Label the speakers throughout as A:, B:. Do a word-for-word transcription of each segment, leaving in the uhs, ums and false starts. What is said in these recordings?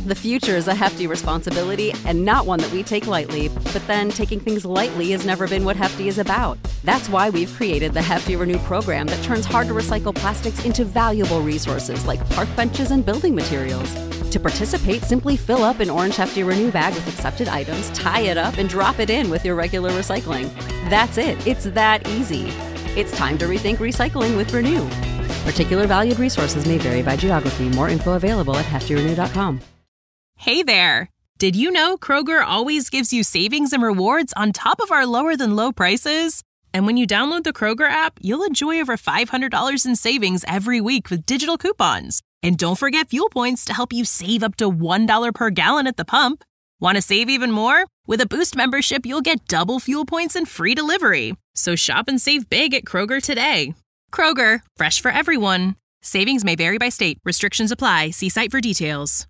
A: The future is a hefty responsibility and not one that we take lightly, but then taking things lightly has never been what Hefty is about. That's why we've created the Hefty Renew program that turns hard-to-recycle plastics into valuable resources like park benches and building materials. To participate, simply fill up an orange Hefty Renew bag with accepted items, tie it up, and drop it in with your regular recycling. That's it. It's that easy. It's time to rethink recycling with Renew. Particular valued resources may vary by geography. More info available at hefty renew dot com.
B: Hey there! Did you know Kroger always gives you savings and rewards on top of our lower-than-low prices? And when you download the Kroger app, you'll enjoy over five hundred dollars in savings every week with digital coupons. And don't forget fuel points to help you save up to one dollar per gallon at the pump. Want to save even more? With a Boost membership, you'll get double fuel points and free delivery. So shop and save big at Kroger today. Kroger, fresh for everyone. Savings may vary by state. Restrictions apply. See site for details.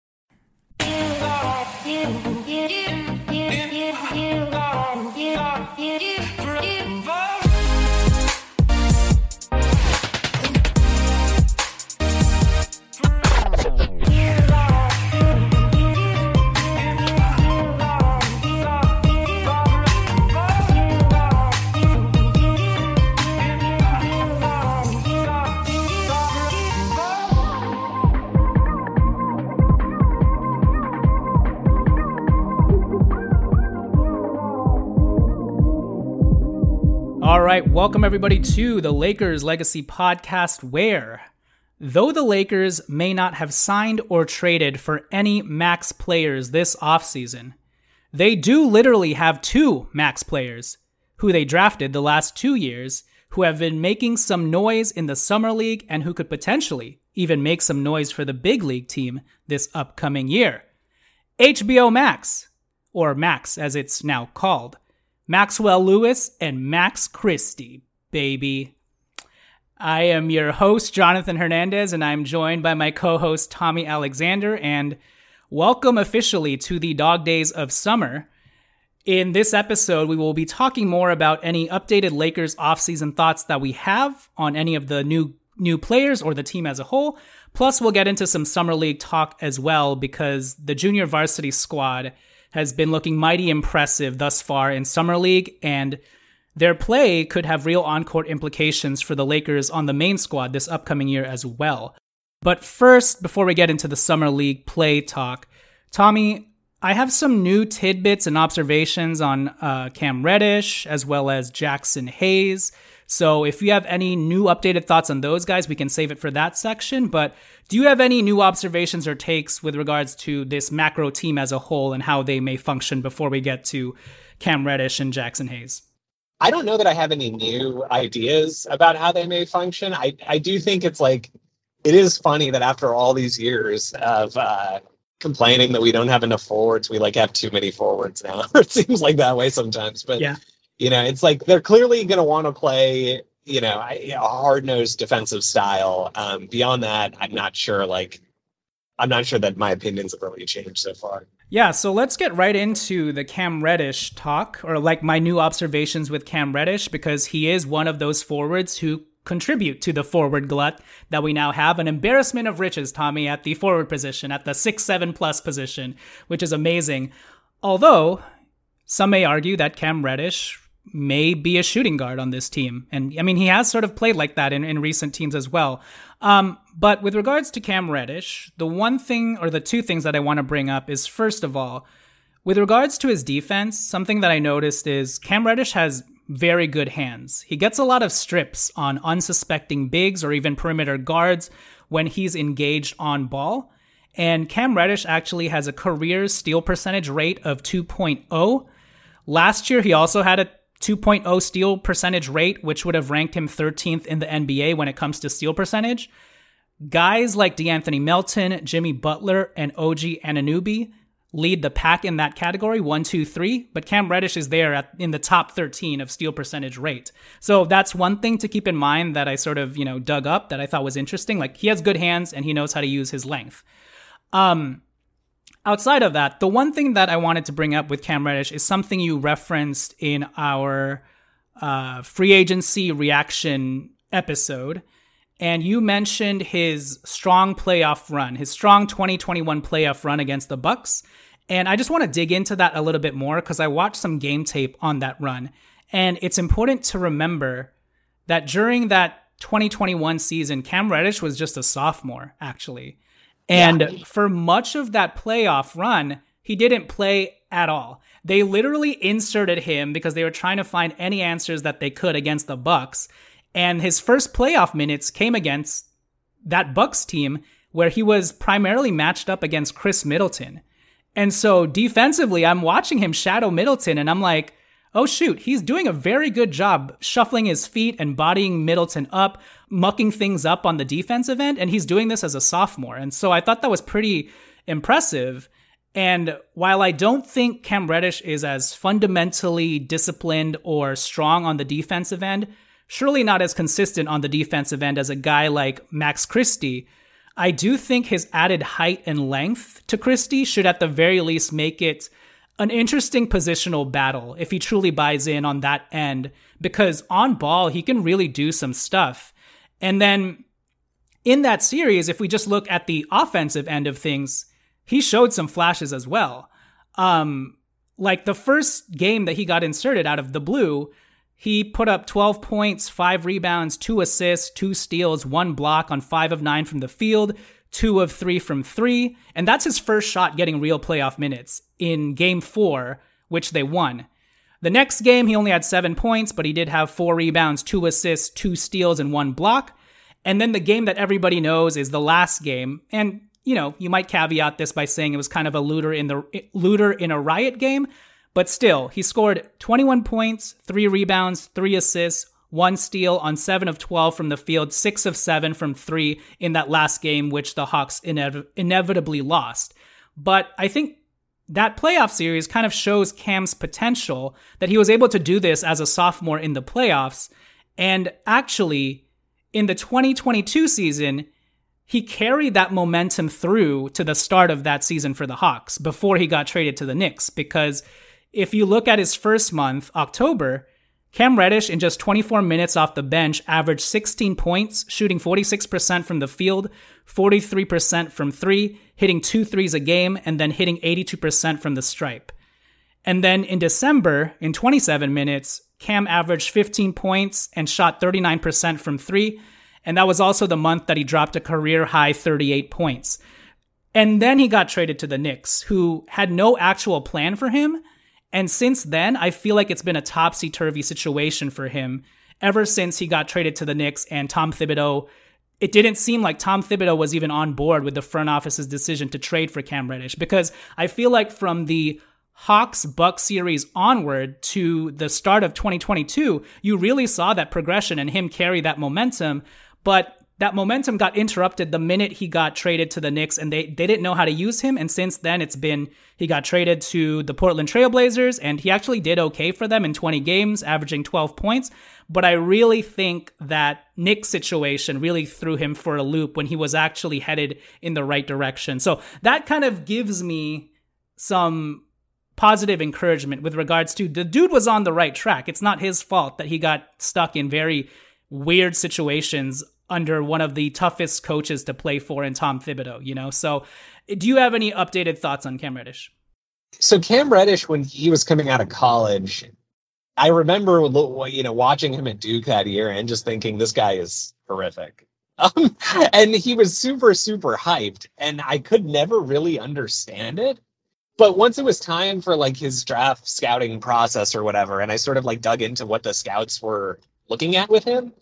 C: All right, welcome everybody to the Lakers Legacy Podcast, where, though the Lakers may not have signed or traded for any max players this offseason, they do literally have two max players who they drafted the last two years who have been making some noise in the Summer League and who could potentially even make some noise for the big league team this upcoming year. H B O Max, or Max as it's now called. Maxwell Lewis and Max Christie, baby. I am your host, Jonathan Hernandez, and I'm joined by my co-host, Tommy Alexander, and welcome officially to the dog days of summer. In this episode, we will be talking more about any updated Lakers offseason thoughts that we have on any of the new new players or the team as a whole. Plus, we'll get into some Summer League talk as well, because the junior varsity squad has been looking mighty impressive thus far in Summer League, and their play could have real on-court implications for the Lakers on the main squad this upcoming year as well. But first, before we get into the Summer League play talk, Tommy, I have some new tidbits and observations on uh, Cam Reddish as well as Jackson Hayes. So if you have any new updated thoughts on those guys, we can save it for that section. But do you have any new observations or takes with regards to this macro team as a whole and how they may function before we get to Cam Reddish and Jackson Hayes?
D: I don't know that I have any new ideas about how they may function. I, I do think it's like, it is funny that after all these years of uh, complaining that we don't have enough forwards, we like have too many forwards now. It seems like that way sometimes. But yeah. You know, it's like they're clearly going to want to play, you know, a hard-nosed defensive style. Um, beyond that, I'm not sure, like, I'm not sure that my opinions have really changed so far.
C: Yeah, so let's get right into the Cam Reddish talk, or like my new observations with Cam Reddish, because he is one of those forwards who contribute to the forward glut that we now have. An embarrassment of riches, Tommy, at the forward position, at the six seven plus position, which is amazing. Although, some may argue that Cam Reddish may be a shooting guard on this team. And I mean, he has sort of played like that in, in recent teams as well. Um, but with regards to Cam Reddish, the one thing or the two things that I want to bring up is, first of all, with regards to his defense, something that I noticed is Cam Reddish has very good hands. He gets a lot of strips on unsuspecting bigs or even perimeter guards when he's engaged on ball. And Cam Reddish actually has a career steal percentage rate of two point oh. Last year, he also had a two point oh steal percentage rate, which would have ranked him thirteenth in the N B A when it comes to steal percentage. Guys like DeAnthony Melton, Jimmy Butler, and O G Anunoby lead the pack in that category, one, two, three, but Cam Reddish is there at, in the top thirteen of steal percentage rate. So that's one thing to keep in mind that I sort of, you know, dug up that I thought was interesting. Like, he has good hands and he knows how to use his length. Um, outside of that, the one thing that I wanted to bring up with Cam Reddish is something you referenced in our uh, free agency reaction episode. And you mentioned his strong playoff run, his strong twenty twenty-one playoff run against the Bucks. And I just want to dig into that a little bit more because I watched some game tape on that run. And it's important to remember that during that twenty twenty-one season, Cam Reddish was just a sophomore, actually. And yeah. for much of that playoff run, he didn't play at all. They literally inserted him because they were trying to find any answers that they could against the Bucks. And his first playoff minutes came against that Bucks team where he was primarily matched up against Chris Middleton. And so defensively, I'm watching him shadow Middleton and I'm like, oh shoot, he's doing a very good job shuffling his feet and bodying Middleton up, mucking things up on the defensive end. And he's doing this as a sophomore. And so I thought that was pretty impressive. And while I don't think Cam Reddish is as fundamentally disciplined or strong on the defensive end, surely not as consistent on the defensive end as a guy like Max Christie, I do think his added height and length to Christie should at the very least make it an interesting positional battle if he truly buys in on that end, because on ball, he can really do some stuff. And then in that series, if we just look at the offensive end of things, he showed some flashes as well. Um, like the first game that he got inserted out of the blue, he put up twelve points, five rebounds, two assists, two steals, one block on five of nine from the field, two of three from three. And that's his first shot getting real playoff minutes in game four, which they won. The next game, he only had seven points, but he did have four rebounds, two assists, two steals, and one block. And then the game that everybody knows is the last game. And, you know, you might caveat this by saying it was kind of a looter in the looter in a riot game. But still, he scored twenty-one points, three rebounds, three assists, one steal on seven of twelve from the field, six of seven from three in that last game, which the Hawks inev- inevitably lost. But I think that playoff series kind of shows Cam's potential, that he was able to do this as a sophomore in the playoffs. And actually, in the twenty twenty-two season, he carried that momentum through to the start of that season for the Hawks before he got traded to the Knicks, because if you look at his first month, October, Cam Reddish in just twenty-four minutes off the bench averaged sixteen points, shooting forty-six percent from the field, forty-three percent from three, hitting two threes a game, and then hitting eighty-two percent from the stripe. And then in December, in twenty-seven minutes, Cam averaged fifteen points and shot thirty-nine percent from three, and that was also the month that he dropped a career-high thirty-eight points. And then he got traded to the Knicks, who had no actual plan for him. And since then, I feel like it's been a topsy-turvy situation for him ever since he got traded to the Knicks and Tom Thibodeau. It didn't seem like Tom Thibodeau was even on board with the front office's decision to trade for Cam Reddish, because I feel like from the Hawks-Bucks series onward to the start of twenty twenty-two, you really saw that progression and him carry that momentum. But that momentum got interrupted the minute he got traded to the Knicks, and they, they didn't know how to use him. And since then, it's been, he got traded to the Portland Trailblazers, and he actually did okay for them in twenty games, averaging twelve points. But I really think that Knicks situation really threw him for a loop when he was actually headed in the right direction. So that kind of gives me some positive encouragement with regards to the dude was on the right track. It's not his fault that he got stuck in very weird situations under one of the toughest coaches to play for in Tom Thibodeau, you know? So do you have any updated thoughts on Cam Reddish?
D: So Cam Reddish, when he was coming out of college, I remember, you know, watching him at Duke that year and just thinking this guy is horrific. Um, and he was super, super hyped, and I could never really understand it. But once it was time for like his draft scouting process or whatever, and I sort of like dug into what the scouts were looking at with him,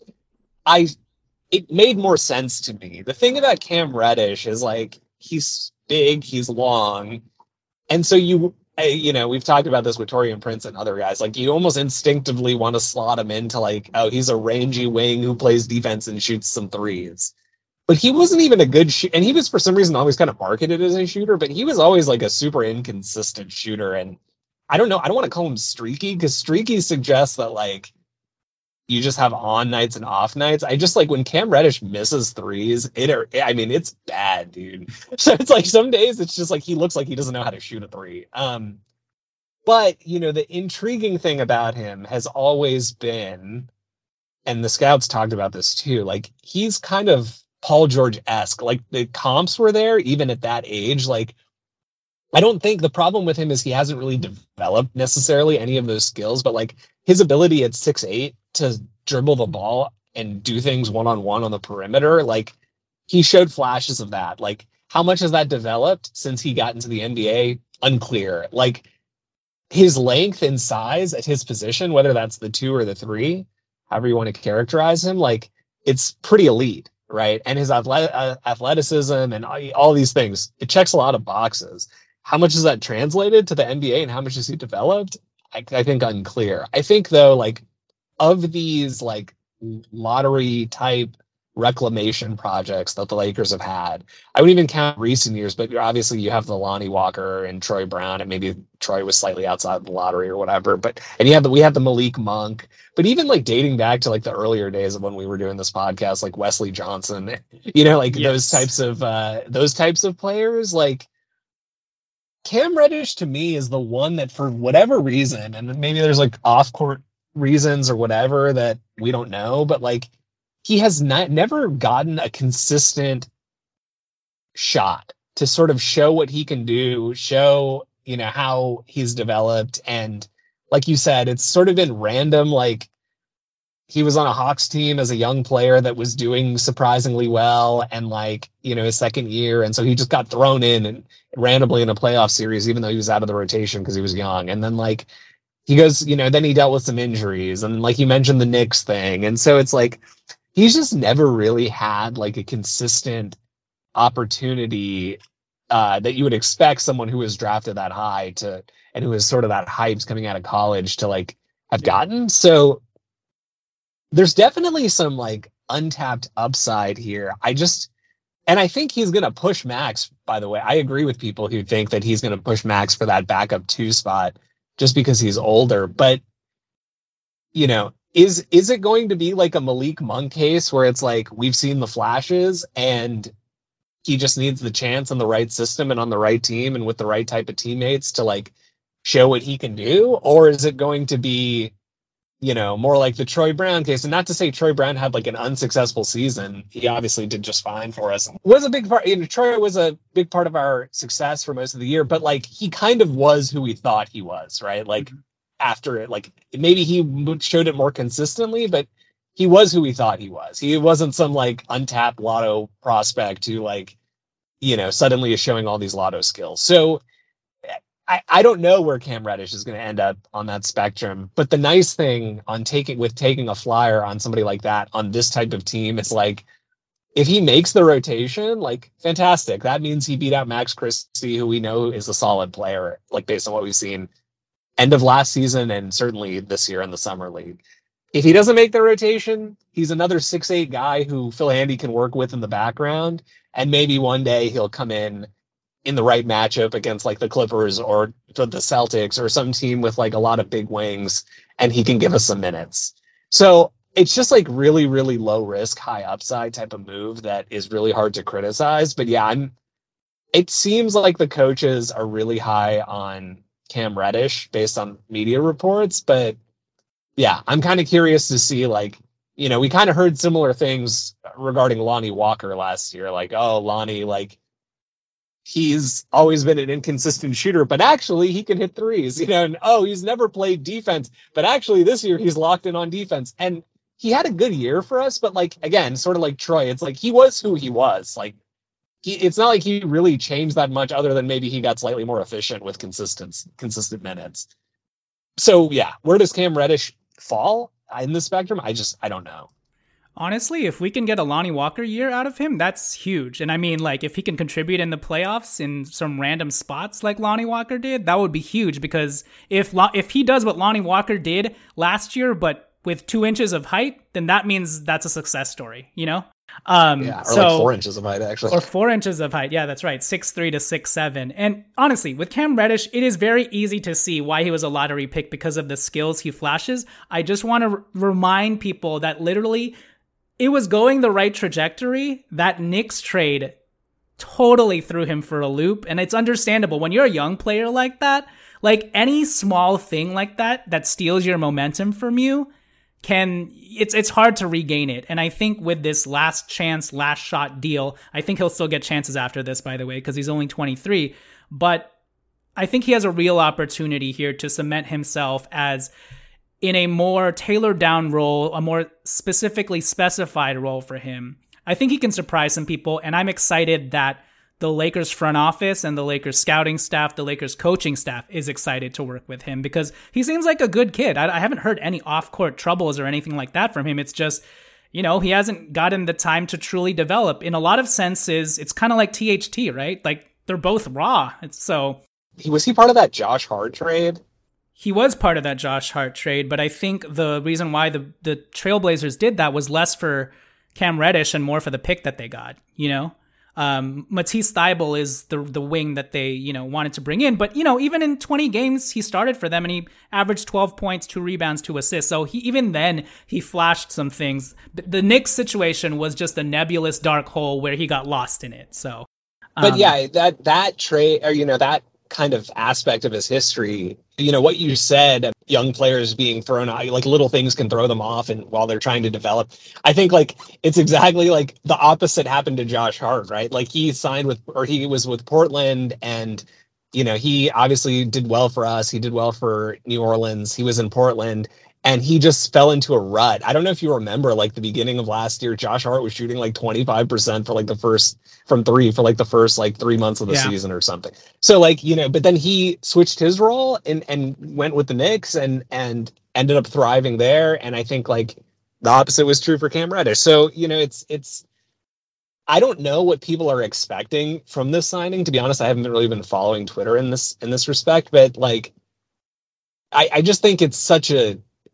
D: I it made more sense to me. The thing about Cam Reddish is like he's big, he's long, and so you you know we've talked about this with Taurean Prince and other guys. Like you almost instinctively want to slot him into like, oh, he's a rangy wing who plays defense and shoots some threes. But he wasn't even a good shooter, and he was for some reason always kind of marketed as a shooter, but he was always like a super inconsistent shooter. And I don't know, I don't want to call him streaky, because streaky suggests that like you just have on nights and off nights. I just like when Cam Reddish misses threes, it are, I mean, it's bad, dude. So it's like some days it's just like he looks like he doesn't know how to shoot a three. Um, but, you know, the intriguing thing about him has always been and the scouts talked about this too, like he's kind of Paul George-esque. Like the comps were there even at that age. Like I don't think the problem with him is he hasn't really developed necessarily any of those skills, but like his ability at six eight to dribble the ball and do things one-on-one on the perimeter, like he showed flashes of that. Like how much has that developed since he got into the N B A? Unclear. Like his length and size at his position, whether that's the two or the three, however you want to characterize him, like it's pretty elite, right? And his athletic, uh, athleticism and all, all these things, it checks a lot of boxes. How much is that translated to the N B A and how much has he developed? I, I think unclear. I think though, like of these like lottery type reclamation projects that the Lakers have had, I wouldn't even count recent years, but obviously you have the Lonnie Walker and Troy Brown, and maybe Troy was slightly outside the lottery or whatever, but and you have the we have the Malik Monk, but even like dating back to like the earlier days of when we were doing this podcast, like Wesley Johnson, you know, like yes. those types of uh those types of players, like Cam Reddish to me is the one that for whatever reason, and maybe there's like off court reasons or whatever that we don't know, but like he has not never gotten a consistent shot to sort of show what he can do, show, you know, how he's developed. And like you said, it's sort of been random. Like he was on a Hawks team as a young player that was doing surprisingly well, and like, you know, his second year. And so he just got thrown in and randomly in a playoff series, even though he was out of the rotation because he was young. And then like he goes, you know, then he dealt with some injuries, and like you mentioned the Knicks thing. And so it's like, he's just never really had like a consistent opportunity uh, that you would expect someone who was drafted that high to, and who was sort of that hypes coming out of college to like have gotten. So there's definitely some like untapped upside here. I just, and I think he's going to push Max, by the way. I agree with people who think that he's going to push Max for that backup two spot just because he's older. But, you know, Is is it going to be like a Malik Monk case where it's like we've seen the flashes and he just needs the chance in the right system and on the right team and with the right type of teammates to like show what he can do? Or is it going to be, you know, more like the Troy Brown case? And not to say Troy Brown had like an unsuccessful season. He obviously did just fine for us. Was a big part, you know, Troy was a big part of our success for most of the year, but like he kind of was who we thought he was, right? Like mm-hmm. after it, like maybe he showed it more consistently, but he was who we thought he was. He wasn't some like untapped lotto prospect who like, you know, suddenly is showing all these lotto skills. So I, I don't know where Cam Reddish is going to end up on that spectrum, but the nice thing on taking with taking a flyer on somebody like that on this type of team, it's like, if he makes the rotation, like fantastic. That means he beat out Max Christie, who we know is a solid player, like based on what we've seen end of last season and certainly this year in the summer league. If he doesn't make the rotation, he's another six eight guy who Phil Handy can work with in the background. And maybe one day he'll come in in the right matchup against like the Clippers or the Celtics or some team with like a lot of big wings, and he can give us some minutes. So it's just like really, really low risk, high upside type of move that is really hard to criticize. But yeah, I'm, it seems like the coaches are really high on Cam Reddish based on media reports, but yeah, I'm kind of curious to see, like, you know, we kind of heard similar things regarding Lonnie Walker last year, like, oh, Lonnie, like, he's always been an inconsistent shooter, but actually he can hit threes, you know, and oh, he's never played defense, but actually this year he's locked in on defense. And he had a good year for us, but like, again, sort of like Troy, it's like he was who he was. Like, he, it's not like he really changed that much other than maybe he got slightly more efficient with consistent, consistent minutes. So yeah, where does Cam Reddish fall in the spectrum? I just, I don't know.
C: Honestly, if we can get a Lonnie Walker year out of him, that's huge. And I mean, like, if he can contribute in the playoffs in some random spots like Lonnie Walker did, that would be huge. Because if if he does what Lonnie Walker did last year, but with two inches of height, then that means that's a success story, you know? Um,
D: yeah, or
C: so,
D: like four inches of height, actually.
C: Or four inches of height. Yeah, that's right. six three to six seven. And honestly, with Cam Reddish, it is very easy to see why he was a lottery pick because of the skills he flashes. I just want to r- remind people that literally it was going the right trajectory. That Knicks trade totally threw him for a loop. And it's understandable when you're a young player like that, like any small thing like that, that steals your momentum from you, can it's it's hard to regain it. And I think with this last chance, last shot deal, I think he'll still get chances after this, by the way, because he's only twenty-three. But I think he has a real opportunity here to cement himself as in a more tailored down role, a more specifically specified role for him. I think he can surprise some people, and I'm excited that the Lakers front office and the Lakers scouting staff, the Lakers coaching staff is excited to work with him because he seems like a good kid. I, I haven't heard any off-court troubles or anything like that from him. It's just, you know, he hasn't gotten the time to truly develop. In a lot of senses, it's kind of like T H T, right? Like, they're both raw. It's so...
D: Was he part of that Josh Hart trade?
C: He was part of that Josh Hart trade, but I think the reason why the, the Trailblazers did that was less for Cam Reddish and more for the pick that they got, you know? Um, Matisse Thybulle is the the wing that they, you know, wanted to bring in. But, you know, even in twenty games, he started for them and he averaged twelve points, two rebounds, two assists. So he even then, he flashed some things. The, the Knicks situation was just a nebulous dark hole where he got lost in it. So, um,
D: But yeah, that, that trade, or, you know, that kind of aspect of his history, you know, what you said, young players being thrown out, like little things can throw them off and while they're trying to develop. I think like it's exactly like the opposite happened to Josh Hart, right? Like he signed with, or he was with Portland and, you know, he obviously did well for us. He did well for New Orleans. He was in Portland and he just fell into a rut. I don't know if you remember, like the beginning of last year, Josh Hart was shooting like twenty-five percent for like the first from three for like the first like three months of the
C: yeah.
D: season or something. So like, you know, but then he switched his role and, and went with the Knicks and, and ended up thriving there. And I think like the opposite was true for Cam Reddish. So, you know, it's, it's, I don't know what people are expecting from this signing. To be honest, I haven't really been following Twitter in this, in this respect, but like, I, I just think it's such a,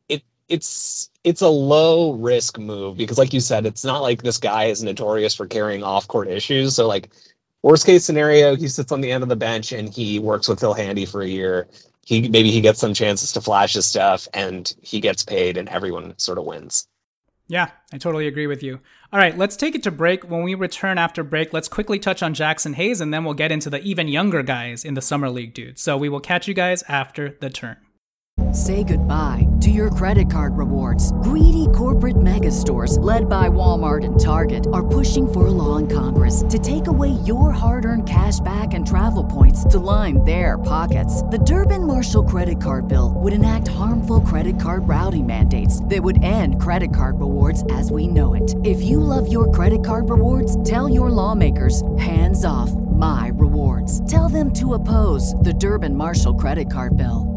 D: it's it's a low risk move because like you said, it's not like this guy is notorious for carrying off court issues. So like worst case scenario, he sits on the end of the bench and he works with Phil Handy for a year. He maybe he gets some chances to flash his stuff and he gets paid and everyone sort of wins.
C: Yeah, I totally agree with you. All right, let's take it to break. When we return after break, let's quickly touch on Jackson Hayes and then we'll get into the even younger guys in the Summer League, dude. So we will catch you guys after the turn.
E: Say goodbye to your credit card rewards. Greedy corporate mega stores, led by Walmart and Target, are pushing for a law in Congress to take away your hard-earned cash back and travel points to line their pockets. The Durbin-Marshall credit card bill would enact harmful credit card routing mandates that would end credit card rewards as we know it. If you love your credit card rewards, tell your lawmakers, hands off my rewards. Tell them to oppose the Durbin-Marshall credit card bill.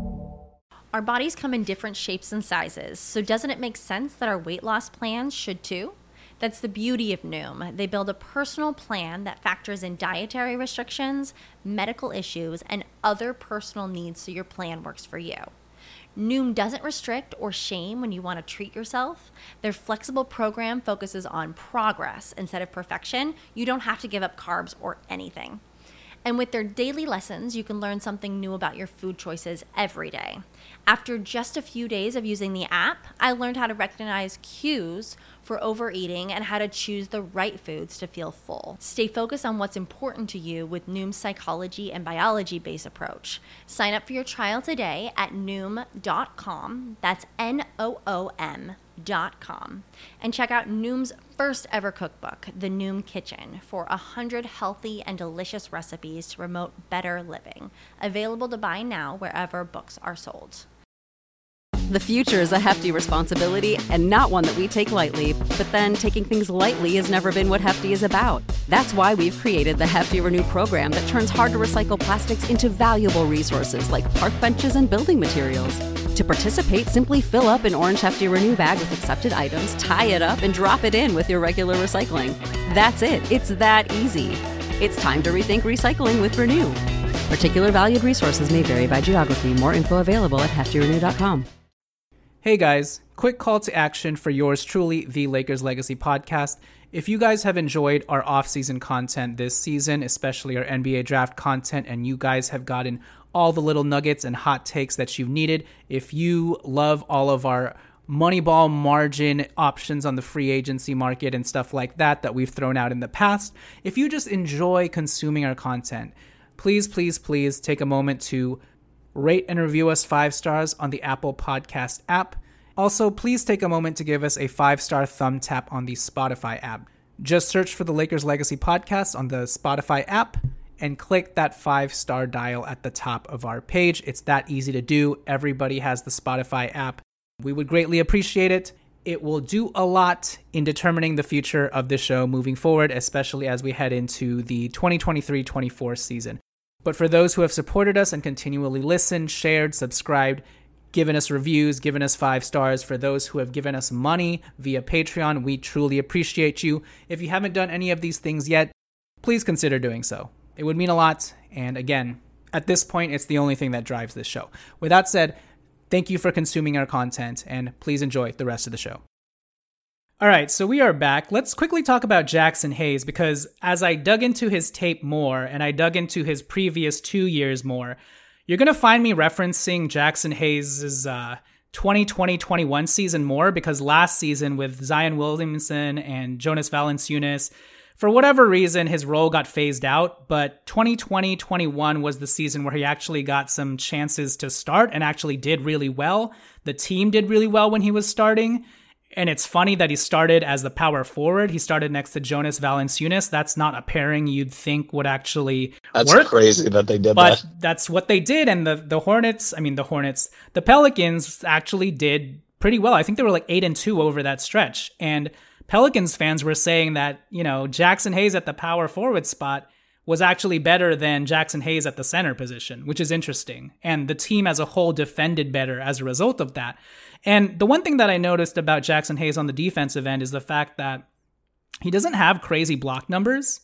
F: Our bodies come in different shapes and sizes, so doesn't it make sense that our weight loss plans should too? That's the beauty of Noom. They build a personal plan that factors in dietary restrictions, medical issues, and other personal needs so your plan works for you. Noom doesn't restrict or shame when you want to treat yourself. Their flexible program focuses on progress instead of perfection. You don't have to give up carbs or anything. And with their daily lessons, you can learn something new about your food choices every day. After just a few days of using the app, I learned how to recognize cues for overeating and how to choose the right foods to feel full. Stay focused on what's important to you with Noom's psychology and biology-based approach. Sign up for your trial today at noom dot com. That's N O O M dot com. And check out Noom's first ever cookbook, The Noom Kitchen, for one hundred healthy and delicious recipes to promote better living. Available to buy now wherever books are sold.
A: The future is a hefty responsibility and not one that we take lightly, but then taking things lightly has never been what Hefty is about. That's why we've created the Hefty Renew program that turns hard-to-recycle plastics into valuable resources like park benches and building materials. To participate, simply fill up an orange Hefty Renew bag with accepted items, tie it up, and drop it in with your regular recycling. That's it. It's that easy. It's time to rethink recycling with Renew. Particular valued resources may vary by geography. More info available at hefty renew dot com.
C: Hey guys, quick call to action for yours truly, the Lakers Legacy Podcast. If you guys have enjoyed our off-season content this season, especially our N B A draft content, and you guys have gotten all the little nuggets and hot takes that you've needed, if you love all of our Moneyball margin options on the free agency market and stuff like that that we've thrown out in the past, if you just enjoy consuming our content, please, please, please take a moment to rate and review us five stars on the Apple Podcast app. Also, please take a moment to give us a five-star thumb tap on the Spotify app. Just search for the Lakers Legacy Podcast on the Spotify app and click that five-star dial at the top of our page. It's that easy to do. Everybody has the Spotify app. We would greatly appreciate it. It will do a lot in determining the future of the show moving forward, especially as we head into the twenty twenty-three twenty-four season. But for those who have supported us and continually listened, shared, subscribed, given us reviews, given us five stars, for those who have given us money via Patreon, we truly appreciate you. If you haven't done any of these things yet, please consider doing so. It would mean a lot. And again, at this point, it's the only thing that drives this show. With that said, thank you for consuming our content, and please enjoy the rest of the show. All right, so we are back. Let's quickly talk about Jaxson Hayes, because as I dug into his tape more, and I dug into his previous two years more, you're going to find me referencing Jaxson Hayes' uh, twenty twenty twenty-one season more, because last season with Zion Williamson and Jonas Valanciunas, for whatever reason, his role got phased out, but twenty twenty twenty-one was the season where he actually got some chances to start and actually did really well. The team did really well when he was starting, and it's funny that he started as the power forward. He started next to Jonas Valanciunas. That's not a pairing you'd think would actually
D: That's
C: work.
D: crazy that they did
C: but
D: that.
C: But that's what they did, and the, the Hornets, I mean the Hornets, the Pelicans actually did pretty well. I think they were like eight and two over that stretch, and Pelicans fans were saying that, you know, Jaxson Hayes at the power forward spot was actually better than Jaxson Hayes at the center position, which is interesting. And the team as a whole defended better as a result of that. And the one thing that I noticed about Jaxson Hayes on the defensive end is the fact that he doesn't have crazy block numbers.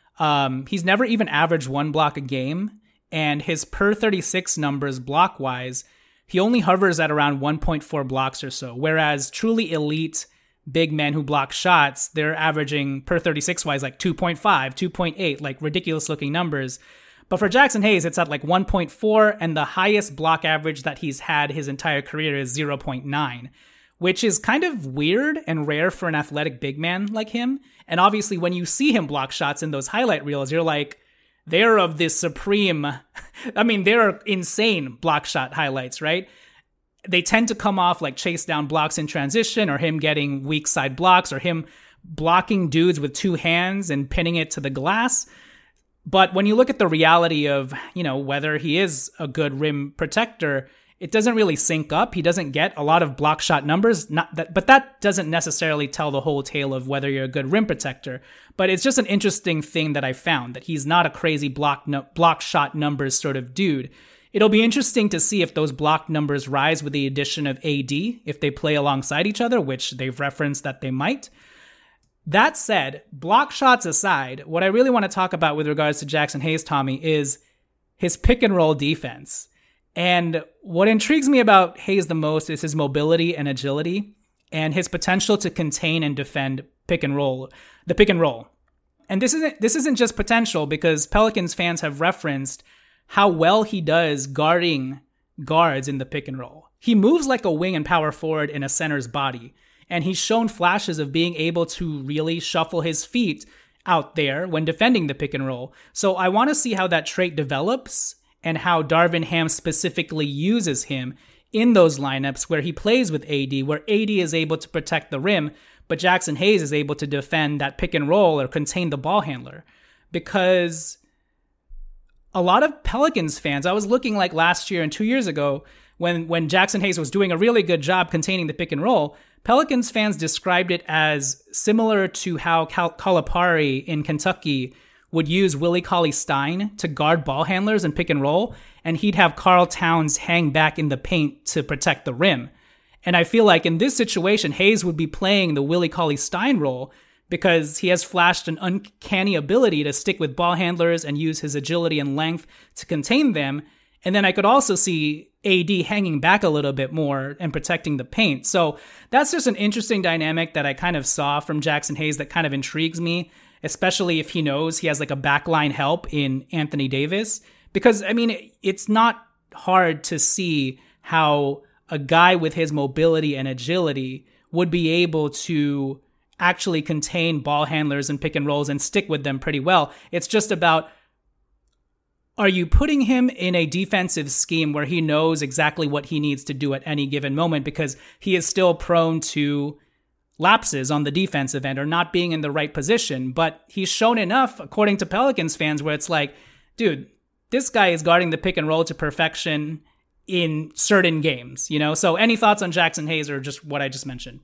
C: Um, he's never even averaged one block a game. And his per thirty-six numbers block-wise, he only hovers at around one point four blocks or so. Whereas truly elite big men who block shots, they're averaging per thirty-six wise like two point five, two point eight, like ridiculous looking numbers. But for Jaxson Hayes, it's at like one point four, and the highest block average that he's had his entire career is zero point nine, which is kind of weird and rare for an athletic big man like him. And obviously when you see him block shots in those highlight reels, you're like, they're of this supreme, I mean, they're insane block shot highlights, right? They tend to come off like chase down blocks in transition, or him getting weak side blocks, or him blocking dudes with two hands and pinning it to the glass. But when you look at the reality of, you know, whether he is a good rim protector, it doesn't really sync up. He doesn't get a lot of block shot numbers, not that, but that doesn't necessarily tell the whole tale of whether you're a good rim protector. But it's just an interesting thing that I found, that he's not a crazy block no, block shot numbers sort of dude. It'll be interesting to see if those block numbers rise with the addition of A D, if they play alongside each other, which they've referenced that they might. That said, block shots aside, what I really want to talk about with regards to Jaxson Hayes, Tommy, is his pick and roll defense. And what intrigues me about Hayes the most is his mobility and agility, and his potential to contain and defend pick and roll, the pick and roll. And this isn't this isn't just potential, because Pelicans fans have referenced how well he does guarding guards in the pick and roll. He moves like a wing and power forward in a center's body, and he's shown flashes of being able to really shuffle his feet out there when defending the pick and roll. So I want to see how that trait develops, and how Darvin Ham specifically uses him in those lineups where he plays with A D, where A D is able to protect the rim, but Jaxson Hayes is able to defend that pick and roll or contain the ball handler. Because a lot of Pelicans fans, I was looking like last year and two years ago, when, when Jaxson Hayes was doing a really good job containing the pick and roll, Pelicans fans described it as similar to how Cal- Calipari in Kentucky would use Willie Cauley-Stein to guard ball handlers and pick and roll, and he'd have Karl Towns hang back in the paint to protect the rim. And I feel like in this situation, Hayes would be playing the Willie Cauley-Stein role, because he has flashed an uncanny ability to stick with ball handlers and use his agility and length to contain them. And then I could also see A D hanging back a little bit more and protecting the paint. So that's just an interesting dynamic that I kind of saw from Jaxson Hayes that kind of intrigues me, especially if he knows he has like a backline help in Anthony Davis. Because, I mean, it's not hard to see how a guy with his mobility and agility would be able to actually contain ball handlers and pick and rolls and stick with them pretty well. It's just about are you putting him in a defensive scheme where he knows exactly what he needs to do at any given moment because he is still prone to lapses on the defensive end or not being in the right position? But he's shown enough, according to Pelicans fans, where it's like, dude, this guy is guarding the pick and roll to perfection in certain games, you know? So any thoughts on Jackson Hayes or just what I just mentioned?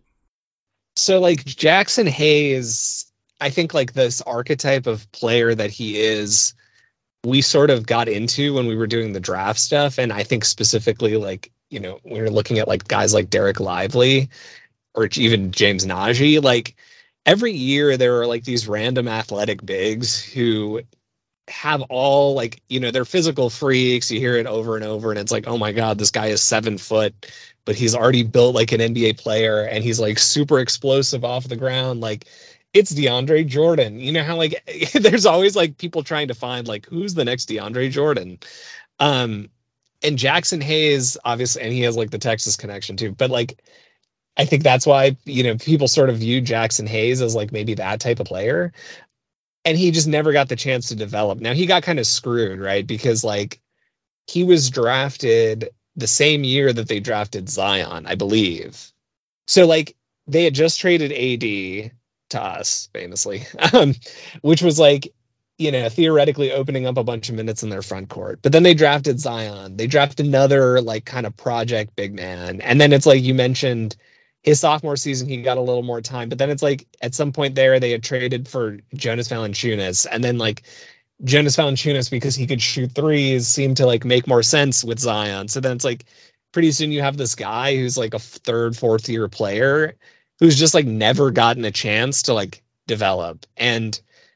D: So like Jackson Hayes, I think like this archetype of player that he is, we sort of got into when we were doing the draft stuff. And I think specifically like, you know, when you're looking at like guys like Derek Lively or even James Nagy, like every year there are like these random athletic bigs who have all like, you know, they're physical freaks. You hear it over and over and it's like, oh my God, this guy is seven foot, but he's already built like an N B A player and he's like super explosive off the ground. Like it's DeAndre Jordan. You know how like there's always like people trying to find like who's the next DeAndre Jordan. Um, and Jackson Hayes, obviously, and he has like the Texas connection too, but like I think that's why, you know, people sort of view Jackson Hayes as like maybe that type of player. And he just never got the chance to develop. Now he got kind of screwed, right? Because like he was drafted the same year that they drafted Zion, I believe. So like they had just traded A D to us, famously, um, which was like, you know, theoretically opening up a bunch of minutes in their front court. But then they drafted Zion. They drafted another like kind of project big man. And then it's like you mentioned his sophomore season, he got a little more time. But then it's like at some point there, they had traded for Jonas Valanciunas. And then like Jonas Valanciunas, because he could shoot threes, seemed to like make more sense with Zion. So then it's like pretty soon you have this guy who's like a third, fourth year player who's just like never gotten a chance to like develop. And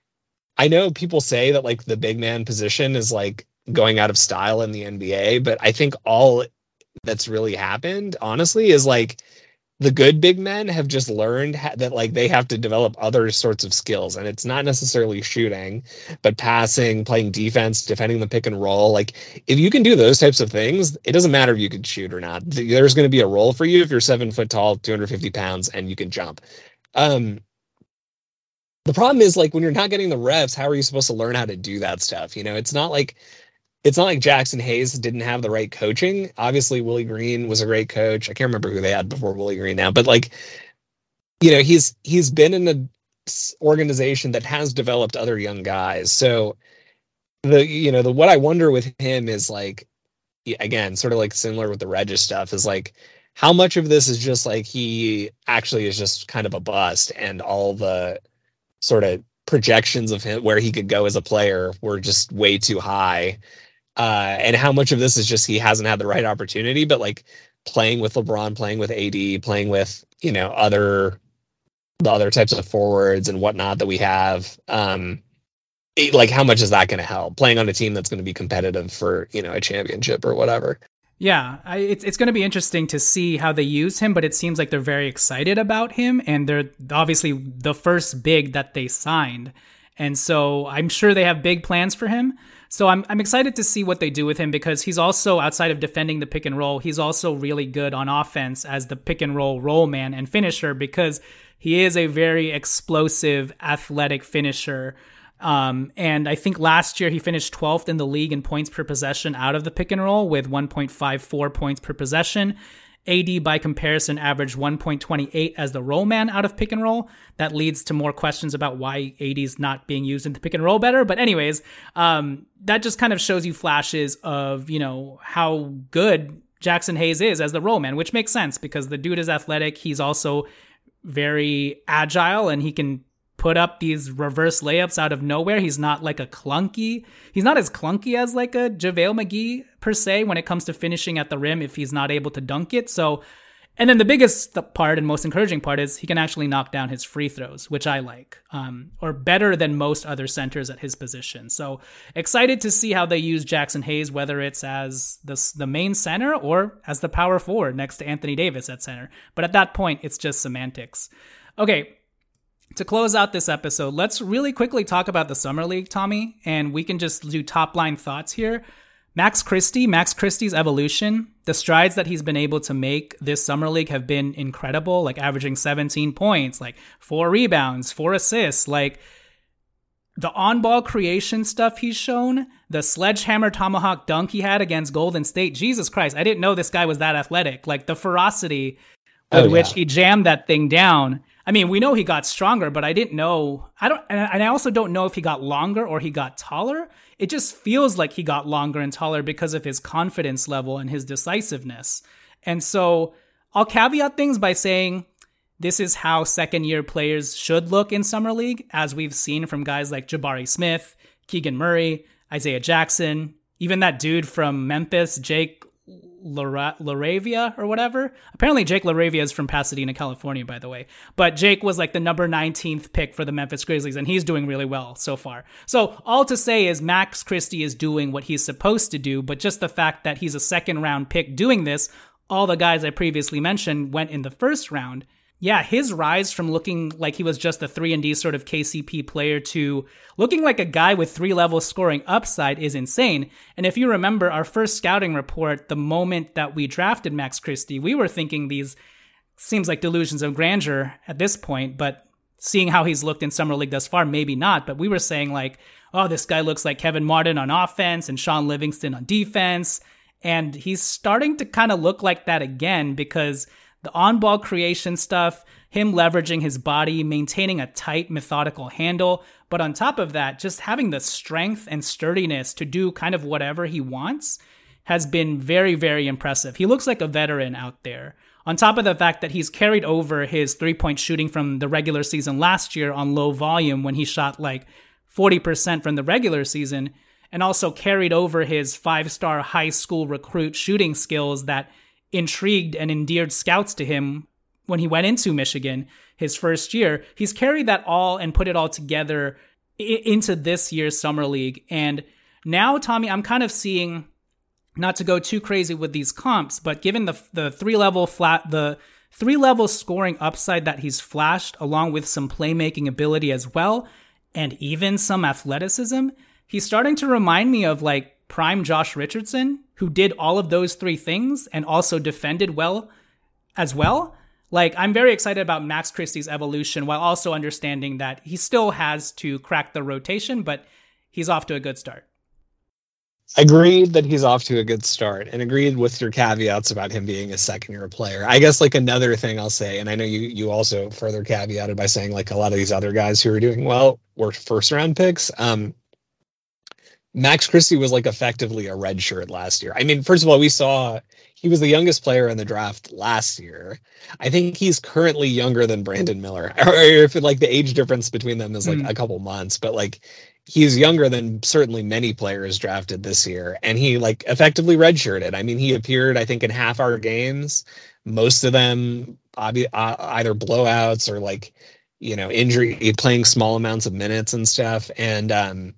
D: I know people say that like the big man position is like going out of style in the N B A, but I think all that's really happened, honestly, is like the good big men have just learned ha- that like they have to develop other sorts of skills, and it's not necessarily shooting, but passing, playing defense, defending the pick and roll. Like if you can do those types of things, it doesn't matter if you can shoot or not. There's going to be a role for you if you're seven foot tall, two hundred fifty pounds, and you can jump. Um, the problem is like when you're not getting the reps, how are you supposed to learn how to do that stuff? You know, it's not like It's not like Jackson Hayes didn't have the right coaching. Obviously, Willie Green was a great coach. I can't remember who they had before Willie Green now, but like, you know, he's he's been in an organization that has developed other young guys. So the you know the what I wonder with him is like, again, sort of like similar with the Regis stuff, is like how much of this is just like he actually is just kind of a bust, and all the sort of projections of him where he could go as a player were just way too high. Uh, and how much of this is just he hasn't had the right opportunity, but like playing with LeBron, playing with A D, playing with, you know, other the other types of forwards and whatnot that we have. Um, it, like how much is that going to help playing on a team that's going to be competitive for, you know, a championship or whatever?
C: Yeah, I, it's it's going to be interesting to see how they use him, but it seems like they're very excited about him, and they're obviously the first big that they signed. And so I'm sure they have big plans for him. So I'm I'm excited to see what they do with him, because he's also, outside of defending the pick and roll, he's also really good on offense as the pick and roll roll man and finisher, because he is a very explosive, athletic finisher. Um, and I think last year he finished twelfth in the league in points per possession out of the pick and roll with one point five four points per possession. A D, by comparison, averaged one point two eight as the roll man out of pick and roll. That leads to more questions about why A D's not being used in the pick and roll better. But anyways, um, that just kind of shows you flashes of, you know, how good Jackson Hayes is as the roll man, which makes sense because the dude is athletic. He's also very agile, and he can put up these reverse layups out of nowhere. He's not like a clunky. He's not as clunky as like a JaVale McGee per se when it comes to finishing at the rim if he's not able to dunk it. So, and then the biggest part and most encouraging part is he can actually knock down his free throws, which I like, um, or better than most other centers at his position. So excited to see how they use Jackson Hayes, whether it's as the, the main center or as the power forward next to Anthony Davis at center. But at that point, it's just semantics. Okay. To close out this episode, let's really quickly talk about the Summer League, Tommy, and we can just do top-line thoughts here. Max Christie, Max Christie's evolution, the strides that he's been able to make this Summer League have been incredible, like averaging seventeen points, like four rebounds, four assists, like the on-ball creation stuff he's shown, the sledgehammer tomahawk dunk he had against Golden State. Jesus Christ, I didn't know this guy was that athletic. Like the ferocity with oh, yeah. which he jammed that thing down. I mean, we know he got stronger, but I didn't know. I don't, and I also don't know if he got longer or he got taller. It just feels like he got longer and taller because of his confidence level and his decisiveness. And so I'll caveat things by saying this is how second-year players should look in Summer League, as we've seen from guys like Jabari Smith, Keegan Murray, Isaiah Jackson, even that dude from Memphis, Jake Lara- Laravia or whatever. Apparently Jake Laravia is from Pasadena, California, by the way. But Jake was like the number nineteenth pick for the Memphis Grizzlies, and he's doing really well so far. So all to say is Max Christie is doing what he's supposed to do, but just the fact that he's a second-round pick doing this, all the guys I previously mentioned went in the first round. Yeah, his rise from looking like he was just a three and D sort of K C P player to looking like a guy with three-level scoring upside is insane. And if you remember our first scouting report, the moment that we drafted Max Christie, we were thinking these seems like delusions of grandeur at this point, but seeing how he's looked in Summer League thus far, maybe not. But we were saying like, oh, this guy looks like Kevin Martin on offense and Sean Livingston on defense. And he's starting to kind of look like that again because the on-ball creation stuff, him leveraging his body, maintaining a tight, methodical handle, but on top of that, just having the strength and sturdiness to do kind of whatever he wants has been very, very impressive. He looks like a veteran out there. On top of the fact that he's carried over his three-point shooting from the regular season last year on low volume when he shot like forty percent from the regular season, and also carried over his five-star high school recruit shooting skills that intrigued and endeared scouts to him when he went into Michigan his first year. He's carried that all and put it all together I- into this year's Summer League. And now, Tommy, I'm kind of seeing, not to go too crazy with these comps, but given the the three-level flat, the three-level scoring upside that he's flashed, along with some playmaking ability as well, and even some athleticism, he's starting to remind me of like prime Josh Richardson, who did all of those three things and also defended well as well. Like, I'm very excited about Max Christie's evolution while also understanding that he still has to crack the rotation, but he's off to a good start.
D: Agreed that he's off to a good start, and agreed with your caveats about him being a second-year player. I guess like another thing I'll say, and I know you you also further caveated by saying like a lot of these other guys who are doing well were first-round picks. Um, Max Christie was like effectively a red shirt last year. I mean, first of all, we saw he was the youngest player in the draft last year. I think he's currently younger than Brandon Miller, or if it, like the age difference between them is like mm. a couple months, but like he's younger than certainly many players drafted this year. And he like effectively redshirted. I mean, he appeared, I think, in half our games, most of them obvi- uh, either blowouts or like, you know, injury, playing small amounts of minutes and stuff. And, um,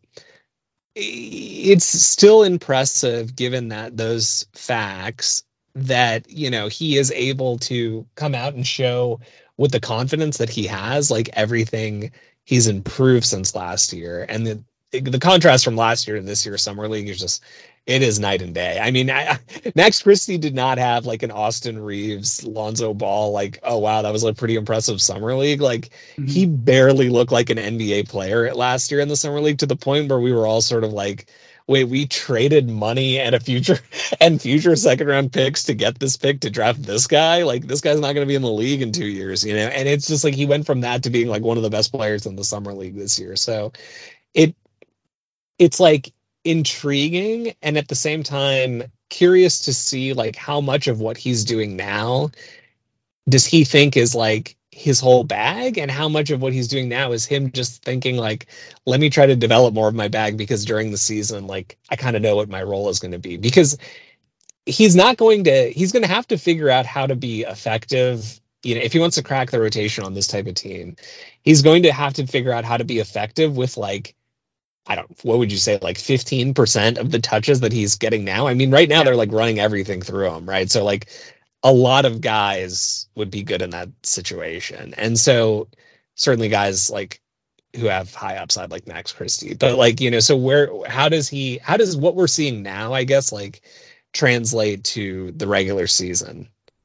D: it's still impressive given that those facts that, you know, he is able to come out and show with the confidence that he has, like everything he's improved since last year. And the the contrast from last year to this year's Summer League is just, it is night and day. I mean, I, Max Christie did not have like an Austin Reeves, Lonzo Ball, like, oh, wow, that was a pretty impressive Summer League. Like mm-hmm. he barely looked like an N B A player last year in the Summer League, to the point where we were all sort of like, wait, we traded money and a future and future second round picks to get this pick to draft this guy. Like this guy's not going to be in the league in two years, you know? And it's just like, he went from that to being like one of the best players in the Summer League this year. So it, it's like intriguing, and at the same time curious to see like how much of what he's doing now does he think is like his whole bag, and how much of what he's doing now is him just thinking like, let me try to develop more of my bag because during the season, like I kind of know what my role is going to be. Because he's not going to, he's going to have to figure out how to be effective. You know, if he wants to crack the rotation on this type of team, he's going to have to figure out how to be effective with like, I don't, what would you say, like fifteen percent of the touches that he's getting now? I mean, right now they're like running everything through him, right? So like a lot of guys would be good in that situation. And so certainly guys like who have high upside like Max Christie, but like, you know, so where, how does he, how does what we're seeing now, I guess, like translate to the regular season?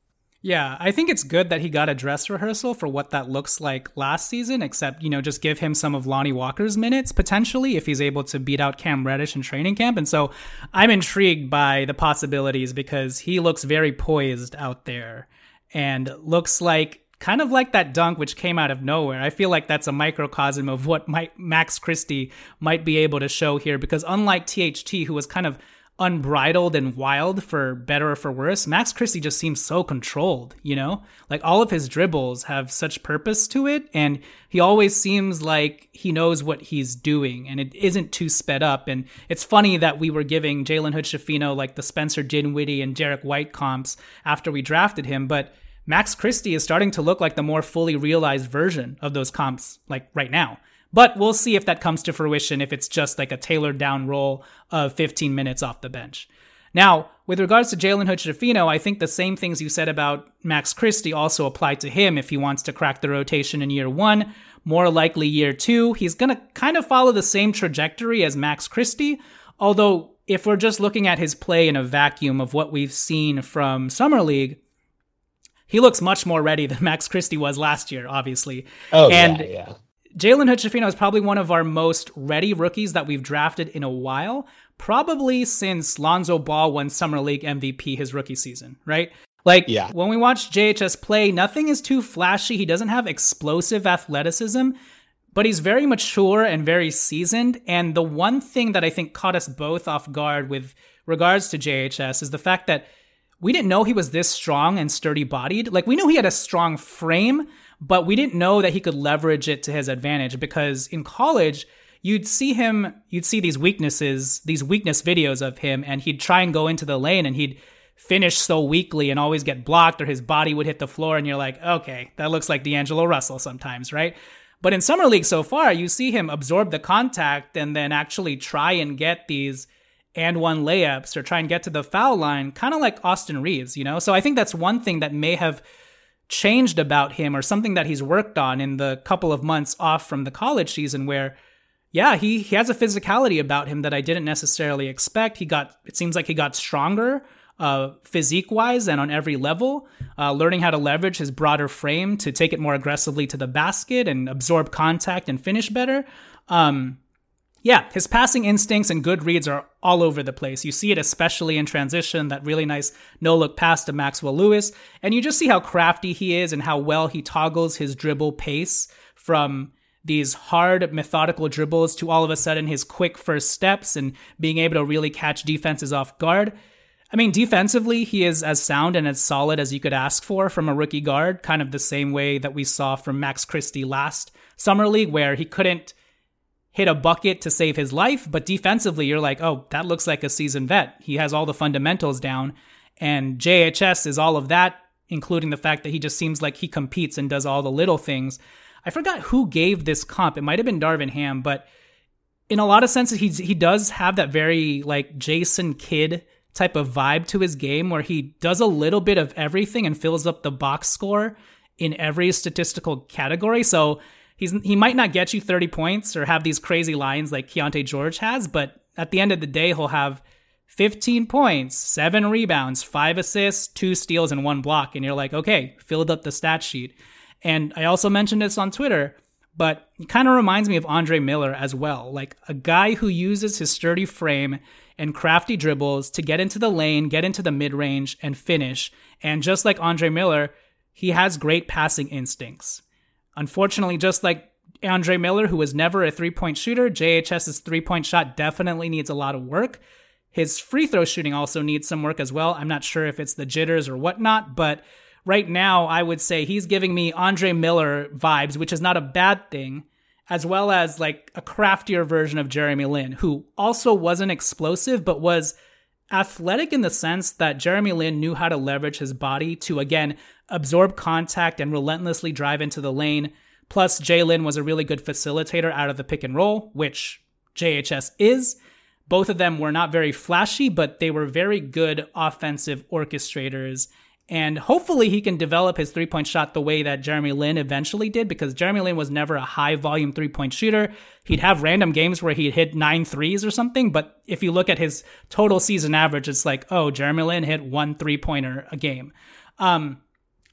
C: Yeah, I think it's good that he got a dress rehearsal for what that looks like last season, except, you know, just give him some of Lonnie Walker's minutes, potentially, if he's able to beat out Cam Reddish in training camp. And so I'm intrigued by the possibilities because he looks very poised out there and looks like kind of like that dunk which came out of nowhere. I feel like that's a microcosm of what might, Max Christie might be able to show here, because unlike T H T, who was kind of unbridled and wild for better or for worse, Max Christie just seems so controlled, you know? Like all of his dribbles have such purpose to it, and he always seems like he knows what he's doing, and it isn't too sped up. And it's funny that we were giving Jalen Hood-Schifino like the Spencer Dinwiddie and Derek White comps after we drafted him, but Max Christie is starting to look like the more fully realized version of those comps, like right now. But we'll see if that comes to fruition, if it's just like a tailored down role of fifteen minutes off the bench. Now, with regards to Jalen Hood-Schifino, I think the same things you said about Max Christie also apply to him if he wants to crack the rotation in year one. More likely year two, he's going to kind of follow the same trajectory as Max Christie, although if we're just looking at his play in a vacuum of what we've seen from Summer League, he looks much more ready than Max Christie was last year, obviously.
D: Oh,
C: and
D: yeah, yeah.
C: Jalen Hood-Schifino is probably one of our most ready rookies that we've drafted in a while, probably since Lonzo Ball won Summer League M V P his rookie season, right? Like, yeah. When we watch J H S play, nothing is too flashy. He doesn't have explosive athleticism, but he's very mature and very seasoned. And the one thing that I think caught us both off guard with regards to J H S is the fact that we didn't know he was this strong and sturdy-bodied. Like, we knew he had a strong frame, but we didn't know that he could leverage it to his advantage, because in college, you'd see him, you'd see these weaknesses, these weakness videos of him, and he'd try and go into the lane and he'd finish so weakly and always get blocked, or his body would hit the floor and you're like, okay, that looks like D'Angelo Russell sometimes, right? But in Summer League so far, you see him absorb the contact and then actually try and get these and one layups or try and get to the foul line, kind of like Austin Reeves, you know? So I think that's one thing that may have changed about him, or something that he's worked on in the couple of months off from the college season, where, yeah, he, he has a physicality about him that I didn't necessarily expect. He got, it seems like he got stronger uh, physique-wise and on every level, uh, learning how to leverage his broader frame to take it more aggressively to the basket and absorb contact and finish better. Um, Yeah, his passing instincts and good reads are all over the place. You see it especially in transition, that really nice no-look pass to Maxwell Lewis. And you just see how crafty he is and how well he toggles his dribble pace from these hard, methodical dribbles to all of a sudden his quick first steps and being able to really catch defenses off guard. I mean, defensively, he is as sound and as solid as you could ask for from a rookie guard, kind of the same way that we saw from Max Christie last Summer League, where he couldn't hit a bucket to save his life, but defensively, you're like, oh, that looks like a seasoned vet. He has all the fundamentals down, and J H S is all of that, including the fact that he just seems like he competes and does all the little things. I forgot who gave this comp. It might have been Darvin Ham, but in a lot of senses, he he does have that very like Jason Kidd type of vibe to his game, where he does a little bit of everything and fills up the box score in every statistical category. So He's, he might not get you thirty points or have these crazy lines like Keontae George has, but at the end of the day, he'll have fifteen points, seven rebounds, five assists, two steals, and one block. And you're like, okay, filled up the stat sheet. And I also mentioned this on Twitter, but it kind of reminds me of Andre Miller as well. Like a guy who uses his sturdy frame and crafty dribbles to get into the lane, get into the mid-range, and finish. And just like Andre Miller, he has great passing instincts. Unfortunately, just like Andre Miller, who was never a three-point shooter, JHS's three-point shot definitely needs a lot of work. His free throw shooting also needs some work as well. I'm not sure if it's the jitters or whatnot, but right now I would say he's giving me Andre Miller vibes, which is not a bad thing, as well as like a craftier version of Jeremy Lin, who also wasn't explosive, but was athletic in the sense that Jeremy Lin knew how to leverage his body to, again, absorb contact and relentlessly drive into the lane. Plus, Jalen was a really good facilitator out of the pick and roll, which J H S is. Both of them were not very flashy, but they were very good offensive orchestrators. And hopefully he can develop his three-point shot the way that Jeremy Lin eventually did, because Jeremy Lin was never a high-volume three-point shooter. He'd have random games where he'd hit nine threes or something, but if you look at his total season average, it's like, oh, Jeremy Lin hit one three-pointer a game. Um,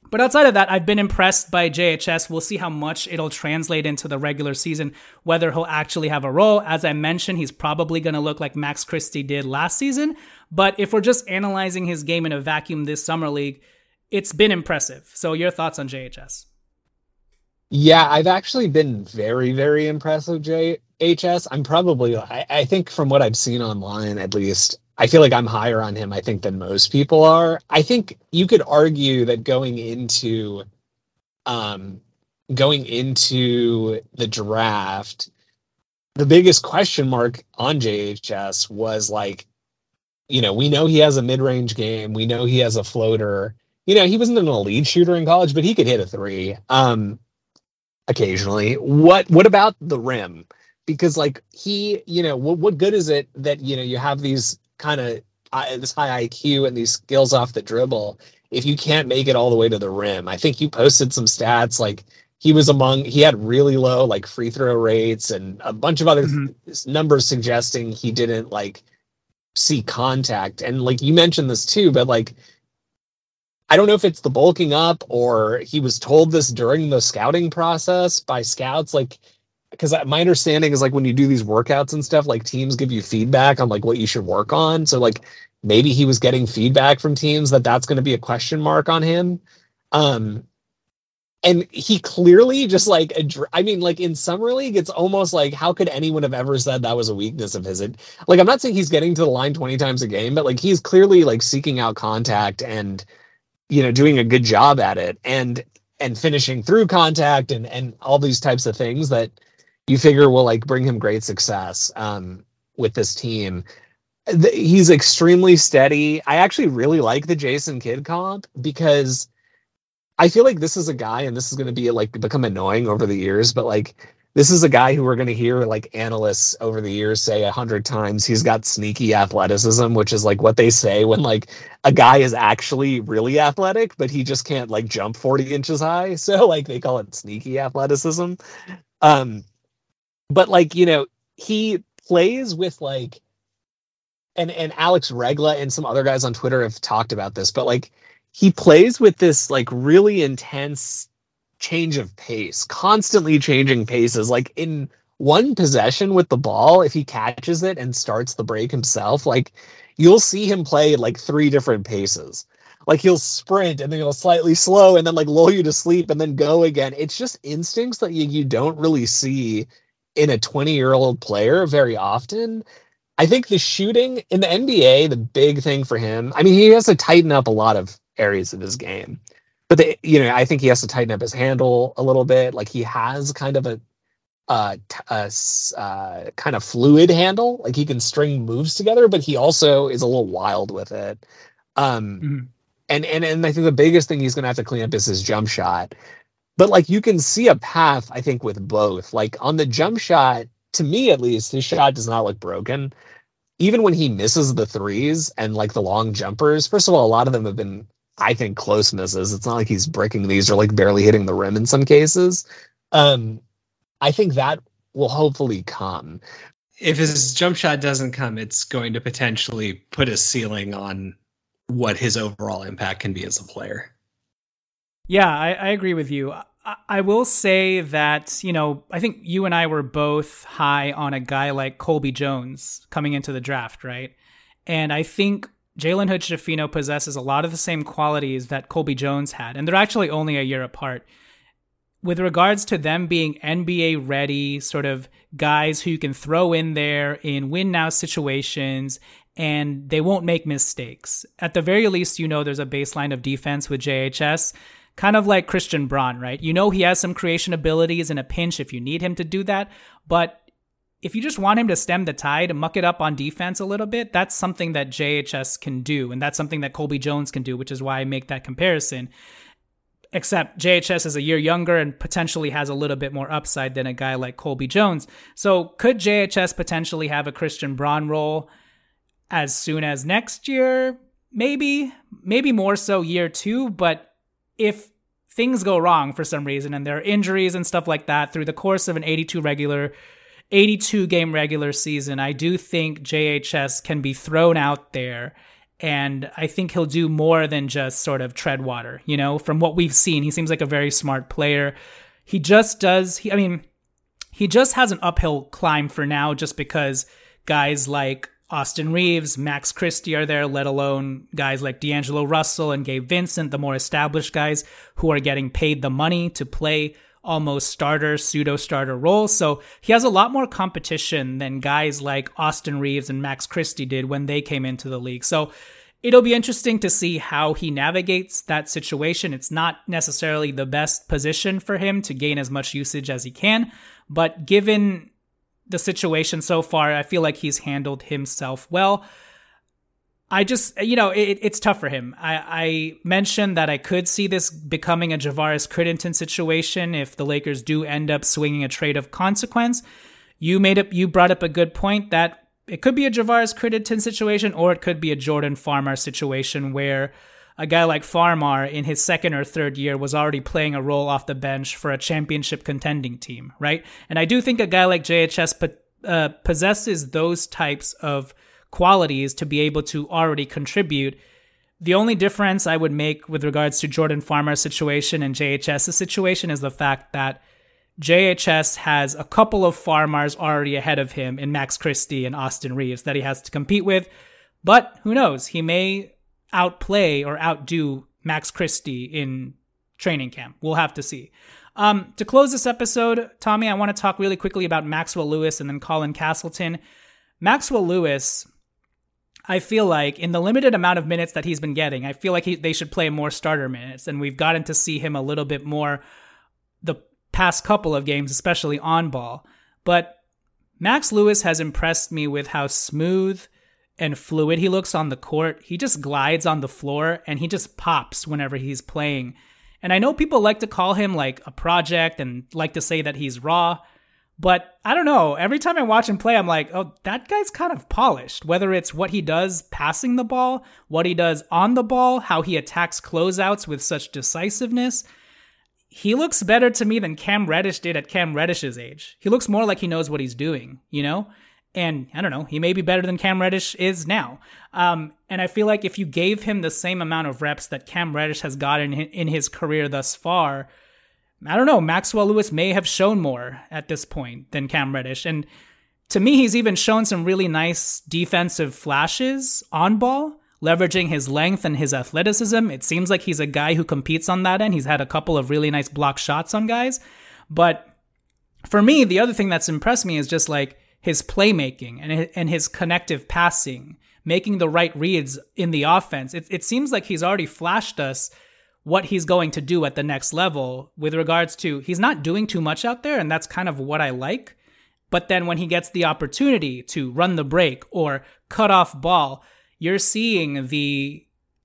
C: But outside of that, I've been impressed by J H S. We'll see how much it'll translate into the regular season, whether he'll actually have a role. As I mentioned, he's probably going to look like Max Christie did last season. But if we're just analyzing his game in a vacuum this summer league, it's been impressive. So your thoughts on J H S?
D: Yeah, I've actually been very, very impressed with J H S. I'm probably, I, I think from what I've seen online, at least, I feel like I'm higher on him, I think, than most people are. I think you could argue that going into um, going into the draft, the biggest question mark on J H S was like, you know, we know he has a mid-range game. We know he has a floater. You know, he wasn't an elite shooter in college, but he could hit a three um, occasionally. What what about the rim? Because like he, you know, what, what good is it that, you know, you have these kind of uh, this high I Q and these skills off the dribble if you can't make it all the way to the rim? I think you posted some stats like he was among he had really low like free throw rates and a bunch of other mm-hmm. numbers suggesting he didn't like see contact. And like you mentioned this too, but like I don't know if it's the bulking up or he was told this during the scouting process by scouts, like because my understanding is like when you do these workouts and stuff, like teams give you feedback on like what you should work on. So like maybe he was getting feedback from teams that that's going to be a question mark on him. Um, and he clearly just like, I mean, like in summer league, it's almost like, how could anyone have ever said that was a weakness of his? It, like, I'm not saying he's getting to the line twenty times a game, but like he's clearly like seeking out contact and, you know, doing a good job at it and, and finishing through contact and, and all these types of things that you figure will like bring him great success um, with this team. The, he's extremely steady. I actually really like the Jason Kidd comp because I feel like this is a guy, and this is going to be like become annoying over the years, but like this is a guy who we're going to hear like analysts over the years say a hundred times he's got sneaky athleticism, which is like what they say when like a guy is actually really athletic, but he just can't like jump forty inches high. So like they call it sneaky athleticism. Um, But like, you know, he plays with like, and, and Alex Regla and some other guys on Twitter have talked about this, but like he plays with this like really intense change of pace, constantly changing paces. Like in one possession with the ball, if he catches it and starts the break himself, like you'll see him play like three different paces. Like he'll sprint and then he'll slightly slow and then like lull you to sleep and then go again. It's just instincts that you, you don't really see in a twenty year old player very often. I think the shooting in the N B A, the big thing for him, I mean, he has to tighten up a lot of areas of his game, but the, you know, I think he has to tighten up his handle a little bit. Like he has kind of a, a, a uh, kind of fluid handle, like he can string moves together, but he also is a little wild with it. Um, mm-hmm. and, and, and I think the biggest thing he's going to have to clean up is his jump shot. But like you can see a path, I think, with both. Like on the jump shot, to me at least, his shot does not look broken. Even when he misses the threes and like the long jumpers, first of all, a lot of them have been, I think, close misses. It's not like he's breaking these or like barely hitting the rim in some cases. Um, I think that will hopefully come.
G: If his jump shot doesn't come, it's going to potentially put a ceiling on what his overall impact can be as a player.
C: Yeah, I, I agree with you. I, I will say that, you know, I think you and I were both high on a guy like Colby Jones coming into the draft, right? And I think Jalen Hood-Schifino possesses a lot of the same qualities that Colby Jones had, and they're actually only a year apart. With regards to them being N B A ready, sort of guys who you can throw in there in win-now situations, and they won't make mistakes. At the very least, you know there's a baseline of defense with J H S. Kind of like Christian Braun, right? You know he has some creation abilities in a pinch if you need him to do that. But if you just want him to stem the tide and muck it up on defense a little bit, that's something that J H S can do. And that's something that Colby Jones can do, which is why I make that comparison. Except J H S is a year younger and potentially has a little bit more upside than a guy like Colby Jones. So could J H S potentially have a Christian Braun role as soon as next year? Maybe. Maybe more so year two, but if things go wrong for some reason and there are injuries and stuff like that through the course of an eighty-two regular, eighty-two game regular season, I do think J H S can be thrown out there And I think he'll do more than just sort of tread water, you know, from what we've seen. He seems like a very smart player. He just does, he, I mean, he just has an uphill climb for now just because guys like Austin Reeves, Max Christie are there, let alone guys like D'Angelo Russell and Gabe Vincent, the more established guys who are getting paid the money to play almost starter, pseudo-starter roles. So he has a lot more competition than guys like Austin Reeves and Max Christie did when they came into the league. So it'll be interesting to see how he navigates that situation. It's not necessarily the best position for him to gain as much usage as he can, but given the situation so far, I feel like he's handled himself well. I just, you know, it, it's tough for him. I, I mentioned that I could see this becoming a Javaris Crittenton situation if the Lakers do end up swinging a trade of consequence. You made up, you brought up a good point that it could be a Javaris Crittenton situation, or it could be a Jordan Farmar situation where a guy like Farmar in his second or third year was already playing a role off the bench for a championship contending team, right? And I do think a guy like J H S uh, possesses those types of qualities to be able to already contribute. The only difference I would make with regards to Jordan Farmar's situation and JHS's situation is the fact that J H S has a couple of Farmars already ahead of him in Max Christie and Austin Reeves that he has to compete with. But who knows? He may outplay or outdo Max Christie in training camp. We'll have to see. Um, to close this episode, Tommy, I want to talk really quickly about Maxwell Lewis and then Colin Castleton. Maxwell Lewis, I feel like in the limited amount of minutes that he's been getting, I feel like he, they should play more starter minutes. And we've gotten to see him a little bit more the past couple of games, especially on ball. But Max Lewis has impressed me with how smooth and fluid he looks on the court. He just glides on the floor and he just pops whenever he's playing. And I know people like to call him like a project and like to say that he's raw. But I don't know. Every time I watch him play, I'm like, oh, that guy's kind of polished. Whether it's what he does passing the ball, what he does on the ball, how he attacks closeouts with such decisiveness. He looks better to me than Cam Reddish did at Cam Reddish's age. He looks more like he knows what he's doing, you know? And I don't know, he may be better than Cam Reddish is now. Um, and I feel like if you gave him the same amount of reps that Cam Reddish has gotten in his career thus far, I don't know, Maxwell Lewis may have shown more at this point than Cam Reddish. And to me, he's even shown some really nice defensive flashes on ball, leveraging his length and his athleticism. It seems like he's a guy who competes on that end. He's had a couple of really nice block shots on guys. But for me, the other thing that's impressed me is just like his playmaking and and his connective passing, making the right reads in the offense. It, it seems like he's already flashed us what he's going to do at the next level with regards to he's not doing too much out there, and that's kind of what I like. But then when he gets the opportunity to run the break or cut off ball, you're seeing the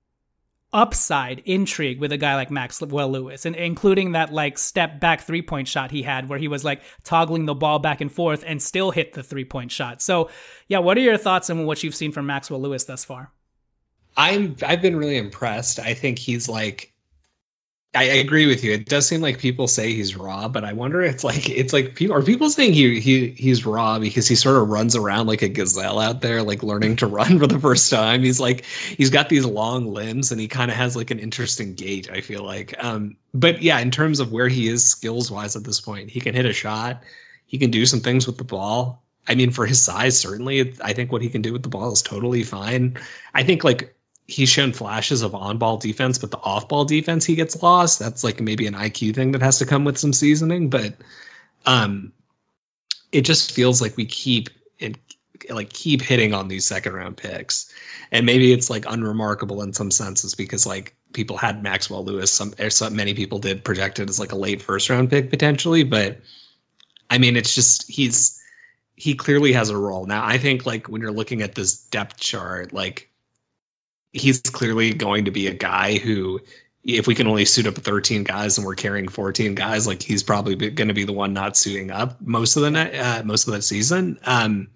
C: upside intrigue with a guy like Maxwell Lewis, and including that like step back three-point shot he had where he was like toggling the ball back and forth and still hit the three-point shot. So yeah, what are your thoughts on what you've seen from Maxwell Lewis thus far?
G: I'm I've been really impressed. I think he's like, I agree with you. It does seem like people say he's raw, but I wonder if like it's like people are people saying he he he's raw because he sort of runs around like a gazelle out there, like learning to run for the first time. He's like he's got these long limbs and he kind of has like an interesting gait, I feel like. Um, but yeah, in terms of where he is skills wise at this point, he can hit a shot. He can do some things with the ball. I mean, for his size, certainly, I think what he can do with the ball is totally fine. I think like he's shown flashes of on-ball defense, but the off-ball defense he gets lost. That's like maybe an I Q thing that has to come with some seasoning. But um, it just feels like we keep it, like keep hitting on these second-round picks, and maybe it's like unremarkable in some senses because like people had Maxwell Lewis, some, some many people did project it as like a late first-round pick potentially. But I mean, it's just he's he clearly has a role now. I think like when you're looking at this depth chart, like, he's clearly going to be a guy who, if we can only suit up thirteen guys and we're carrying fourteen guys, like he's probably going to be the one not suiting up most of the night, uh, most of the season. Um,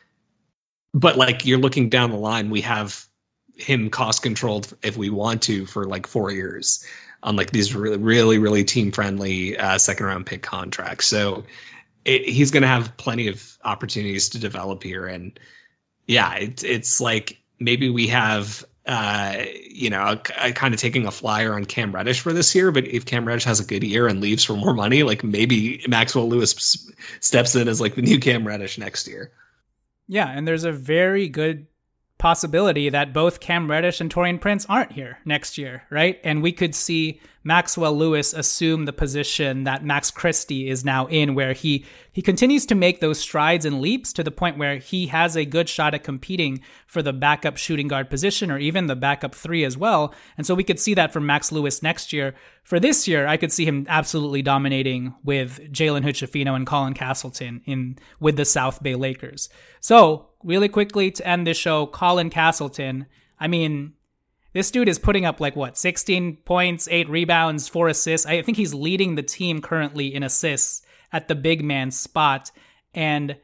G: but like you're looking down the line, we have him cost controlled if we want to for like four years on like these really, really, really team friendly uh, second round pick contracts. So it, he's going to have plenty of opportunities to develop here. And yeah, it's it's like maybe we have uh, you know, kind of taking a flyer on Cam Reddish for this year. But if Cam Reddish has a good year and leaves for more money, like maybe Maxwell Lewis steps in as like the new Cam Reddish next year.
C: Yeah, and there's a very good possibility that both Cam Reddish and Taurean Prince aren't here next year, right? And we could see Maxwell Lewis assume the position that Max Christie is now in, where he he continues to make those strides and leaps to the point where he has a good shot at competing for the backup shooting guard position or even the backup three as well. And so we could see that from Max Lewis next year. For this year, I could see him absolutely dominating with Jalen Hood-Schifino and Colin Castleton in with the South Bay Lakers. So really quickly to end this show, Colin Castleton, I mean, this dude is putting up like what, sixteen points, eight rebounds, four assists. I think he's leading the team currently in assists at the big man spot. And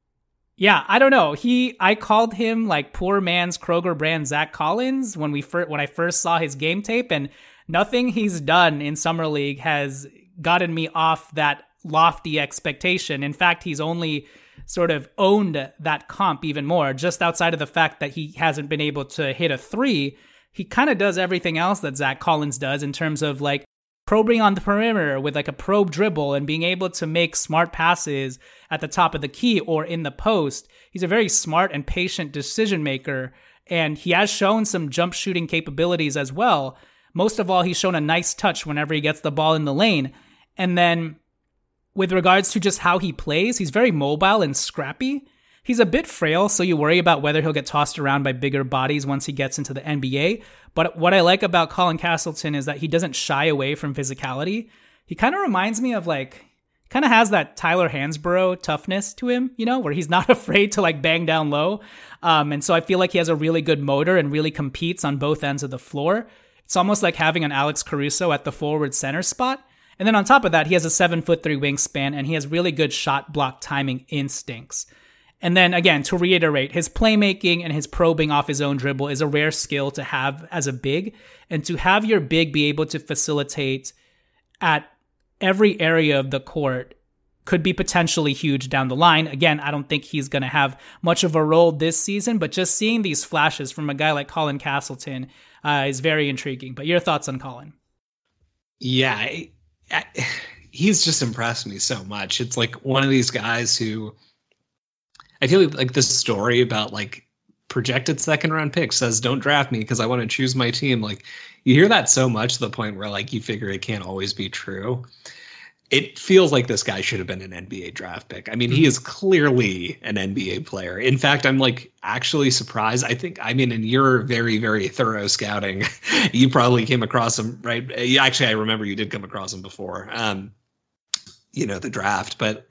C: yeah, I don't know. He, I called him like poor man's Kroger brand Zach Collins when we first, when I first saw his game tape, and nothing he's done in Summer League has gotten me off that lofty expectation. In fact, he's only sort of owned that comp even more, just outside of the fact that he hasn't been able to hit a three. He kind of does everything else that Zach Collins does in terms of like probing on the perimeter with like a probe dribble and being able to make smart passes at the top of the key or in the post. He's a very smart and patient decision maker, and he has shown some jump shooting capabilities as well. Most of all, he's shown a nice touch whenever he gets the ball in the lane. And then with regards to just how he plays, he's very mobile and scrappy. He's a bit frail, so you worry about whether he'll get tossed around by bigger bodies once he gets into the N B A. But what I like about Colin Castleton is that he doesn't shy away from physicality. He kind of reminds me of like, kind of has that Tyler Hansbrough toughness to him, you know, where he's not afraid to like bang down low. Um, and so I feel like he has a really good motor and really competes on both ends of the floor. It's almost like having an Alex Caruso at the forward center spot. And then on top of that, he has a seven foot three wingspan, and he has really good shot block timing instincts. And then again, to reiterate, his playmaking and his probing off his own dribble is a rare skill to have as a big. And to have your big be able to facilitate at every area of the court could be potentially huge down the line. Again, I don't think he's going to have much of a role this season, but just seeing these flashes from a guy like Colin Castleton uh, is very intriguing. But your thoughts on Colin?
G: Yeah, I, I, he's just impressed me so much. It's like one of these guys who I feel like this story about like projected second round pick says, don't draft me because I want to choose my team. Like you hear that so much to the point where like you figure it can't always be true. It feels like this guy should have been an N B A draft pick. I mean, he is clearly an N B A player. In fact, I'm like actually surprised. I think, I mean, in your very, very thorough scouting, you probably came across him, right? Actually, I remember you did come across him before, um, you know, the draft, but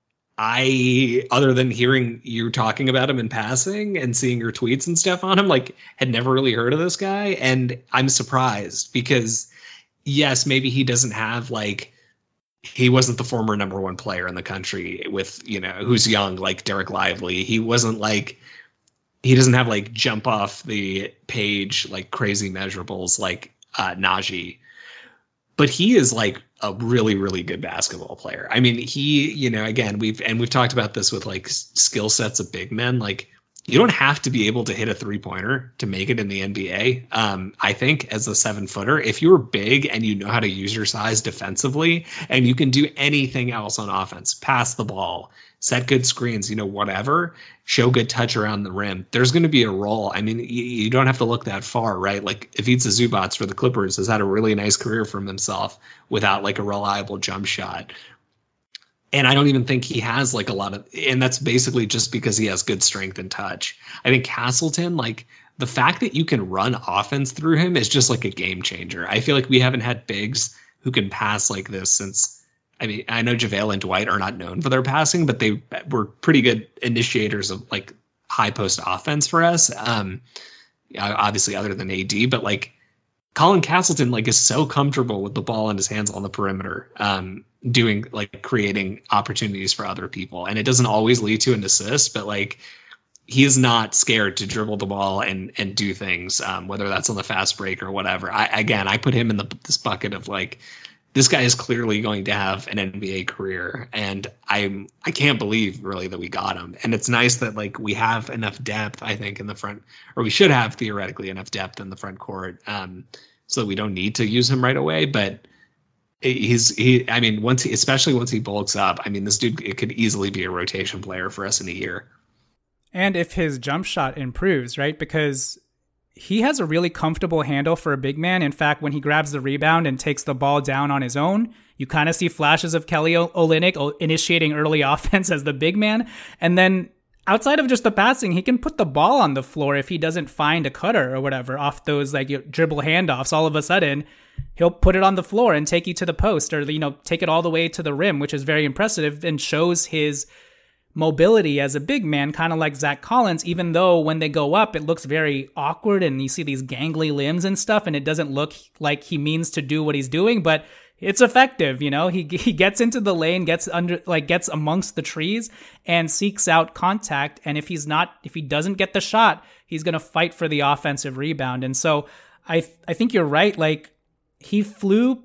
G: I, other than hearing you talking about him in passing and seeing your tweets and stuff on him, like had never really heard of this guy. And I'm surprised because yes, maybe he doesn't have like, he wasn't the former number one player in the country with, you know, who's young, like Derek Lively. He wasn't like, he doesn't have like jump off the page, like crazy measurables like uh, Najee. But he is like a really, really good basketball player. I mean, he, you know, again, we've, and we've talked about this with like skill sets of big men. Like you don't have to be able to hit a three pointer to make it in the N B A. Um, I think as a seven footer, if you're big and you know how to use your size defensively and you can do anything else on offense, pass the ball, set good screens, you know, whatever, show good touch around the rim, there's going to be a role. I mean, you, you don't have to look that far, right? Like Ivica Zubac for the Clippers has had a really nice career for himself without like a reliable jump shot. And I don't even think he has like a lot of, and that's basically just because he has good strength and touch. I think Castleton, like the fact that you can run offense through him is just like a game changer. I feel like we haven't had bigs who can pass like this since, I mean, I know JaVale and Dwight are not known for their passing, but they were pretty good initiators of like high post offense for us. Um, obviously other than A D, but like Colin Castleton like is so comfortable with the ball in his hands on the perimeter, um, doing like creating opportunities for other people. And it doesn't always lead to an assist, but like he is not scared to dribble the ball and, and do things, um, whether that's on the fast break or whatever. I, again, I put him in the, this bucket of like, this guy is clearly going to have an N B A career, and I'm I can't believe really that we got him. And it's nice that like we have enough depth, I think, in the front, or we should have theoretically enough depth in the front court, um, so that we don't need to use him right away. But he's he, I mean, once he, especially once he bulks up, I mean, this dude, it could easily be a rotation player for us in a year.
C: And if his jump shot improves, right? Because he has a really comfortable handle for a big man. In fact, when he grabs the rebound and takes the ball down on his own, you kind of see flashes of Kelly Olynyk initiating early offense as the big man. And then outside of just the passing, he can put the ball on the floor if he doesn't find a cutter or whatever off those like you know, dribble handoffs. All of a sudden, he'll put it on the floor and take you to the post, or you know take it all the way to the rim, which is very impressive and shows his mobility as a big man, kind of like Zach Collins, even though when they go up, it looks very awkward and you see these gangly limbs and stuff, and it doesn't look like he means to do what he's doing, but it's effective. You know, he he gets into the lane, gets under, like gets amongst the trees and seeks out contact. And if he's not, if he doesn't get the shot, he's going to fight for the offensive rebound. And so I, I think you're right. Like he flew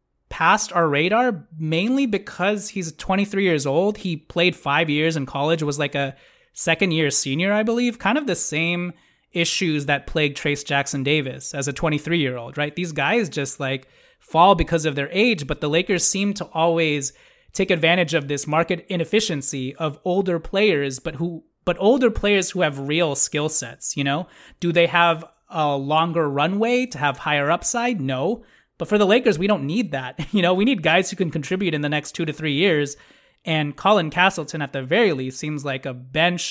C: past our radar mainly because he's twenty-three years old. He played five years in college, was like a second year senior, I believe, kind of the same issues that plagued Trayce Jackson-Davis as a twenty-three year old, right? These guys just like fall because of their age, but the Lakers seem to always take advantage of this market inefficiency of older players, but who, but older players who have real skill sets, you know? Do they have a longer runway to have higher upside? No. But for the Lakers, we don't need that. You know, we need guys who can contribute in the next two to three years. And Colin Castleton, at the very least, seems like a bench,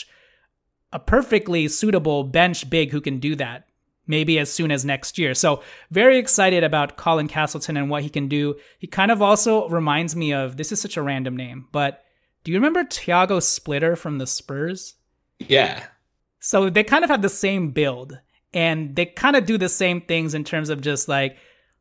C: a perfectly suitable bench big who can do that, maybe as soon as next year. So very excited about Colin Castleton and what he can do. He kind of also reminds me of, this is such a random name, but do you remember Thiago Splitter from the Spurs?
G: Yeah.
C: So they kind of have the same build, and they kind of do the same things in terms of just like,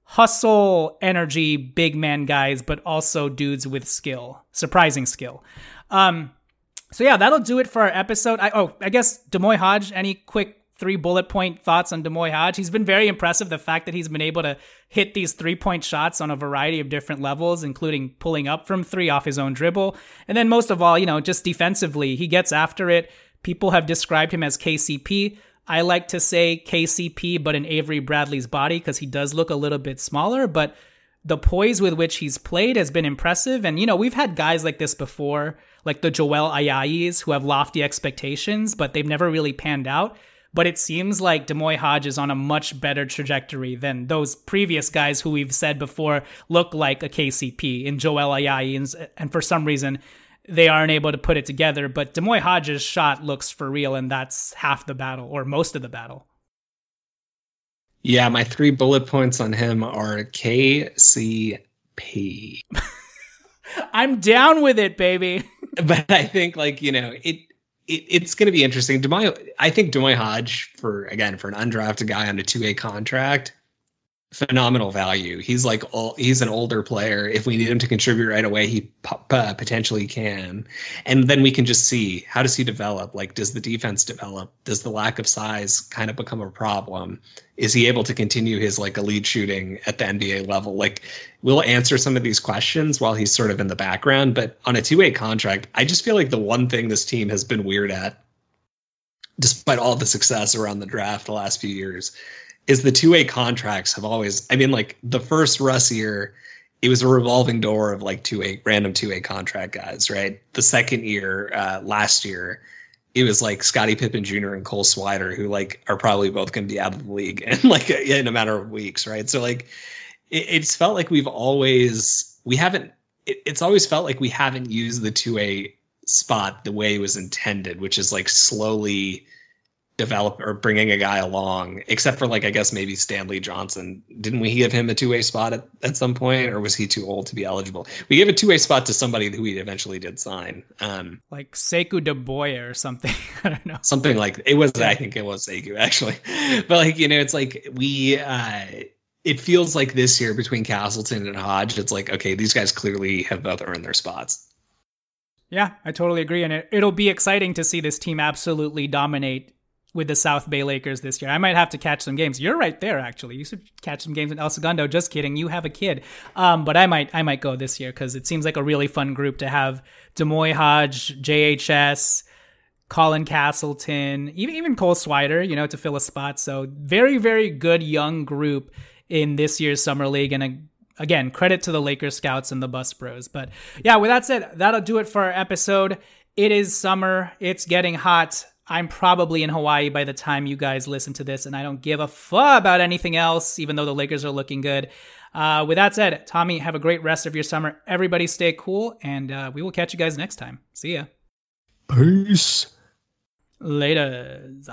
C: hustle, energy, big man guys, but also dudes with skill, surprising skill. Um, so yeah, that'll do it for our episode. I, oh, I guess D'Moi Hodge, any quick three bullet point thoughts on D'Moi Hodge? He's been very impressive. The fact that he's been able to hit these three point shots on a variety of different levels, including pulling up from three off his own dribble. And then most of all, you know, just defensively, he gets after it. People have described him as K C P. I like to say K C P, but in Avery Bradley's body, because he does look a little bit smaller, but the poise with which he's played has been impressive. And, you know, we've had guys like this before, like the Joel Ayayis, who have lofty expectations, but they've never really panned out. But it seems like D'Moi Hodge is on a much better trajectory than those previous guys who we've said before look like a K C P in Joel Ayayi. And, and for some reason, they aren't able to put it together, but D'Moi Hodge's shot looks for real, and that's half the battle, or most of the battle.
G: Yeah, my three bullet points on him are K C P.
C: I'm down with it, baby.
G: But I think, like, you know, it, it it's going to be interesting. D'Moi, I think D'Moi Hodge, for, again, for an undrafted guy on a two-way contract, phenomenal value. He's like, all, he's an older player. If we need him to contribute right away, he p- p- potentially can. And then we can just see, how does he develop? Like, does the defense develop? Does the lack of size kind of become a problem? Is he able to continue his like elite shooting at the N B A level? Like, we'll answer some of these questions while he's sort of in the background. But on a two-way contract, I just feel like the one thing this team has been weird at, despite all the success around the draft the last few years, is the two-way contracts have always, I mean, like the first Russ year, it was a revolving door of like two-way, random two-way contract guys, right? The second year, uh, last year, it was like Scottie Pippen Junior and Cole Swider, who like are probably both going to be out of the league in like a, in a matter of weeks, right? So like, it, it's felt like we've always, we haven't, it, it's always felt like we haven't used the two-way spot the way it was intended, which is like slowly develop or bringing a guy along, except for like, I guess maybe Stanley Johnson. Didn't we give him a two-way spot at, at some point, or was he too old to be eligible? We gave a two-way spot to somebody who we eventually did sign. Um,
C: like Sekou Doumbouya or something. I don't know.
G: Something like it was, I think it was Sekou actually. But like, you know, it's like we, uh, it feels like this year between Castleton and Hodge, it's like, okay, these guys clearly have both earned their spots.
C: Yeah, I totally agree. And it, it'll be exciting to see this team absolutely dominate with the South Bay Lakers this year. I might have to catch some games. You're right there, actually. You should catch some games in El Segundo. Just kidding. You have a kid. Um, but I might I might go this year because it seems like a really fun group to have Demoy Hodge, J H S, Colin Castleton, even, even Cole Swider, you know, to fill a spot. So very, very good young group in this year's Summer League. And a, again, credit to the Lakers scouts and the Bus Bros. But yeah, with that said, that'll do it for our episode. It is summer. It's getting hot. I'm probably in Hawaii by the time you guys listen to this, and I don't give a fuck about anything else, even though the Lakers are looking good. Uh, with that said, Tommy, have a great rest of your summer. Everybody stay cool, and uh, we will catch you guys next time. See ya.
H: Peace.
C: Laters.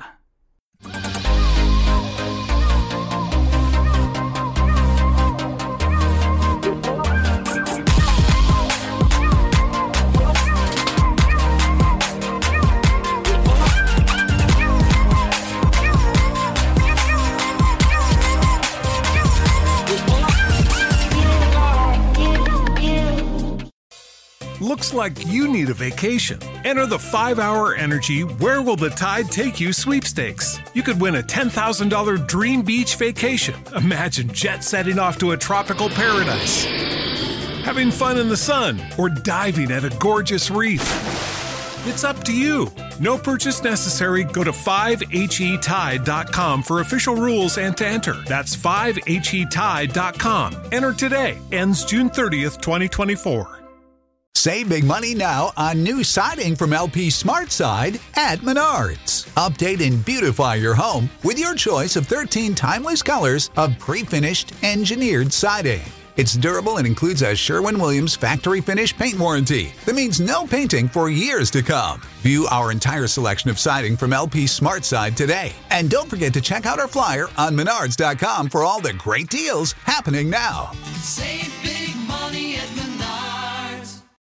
H: Looks like you need a vacation. Enter the five hour Energy Where Will the Tide Take You sweepstakes. You could win a ten thousand dollars dream beach vacation. Imagine jet setting off to a tropical paradise, having fun in the sun, or diving at a gorgeous reef. It's up to you. No purchase necessary. Go to five H E tide dot com for official rules and to enter. That's five H E tide dot com. Enter today. Ends June thirtieth, twenty twenty-four.
I: Save big money now on new siding from L P SmartSide at Menards. Update and beautify your home with your choice of thirteen timeless colors of pre-finished engineered siding. It's durable and includes a Sherwin-Williams factory finish paint warranty that means no painting for years to come. View our entire selection of siding from L P SmartSide today. And don't forget to check out our flyer on menards dot com for all the great deals happening now.
J: Save big money at Menards.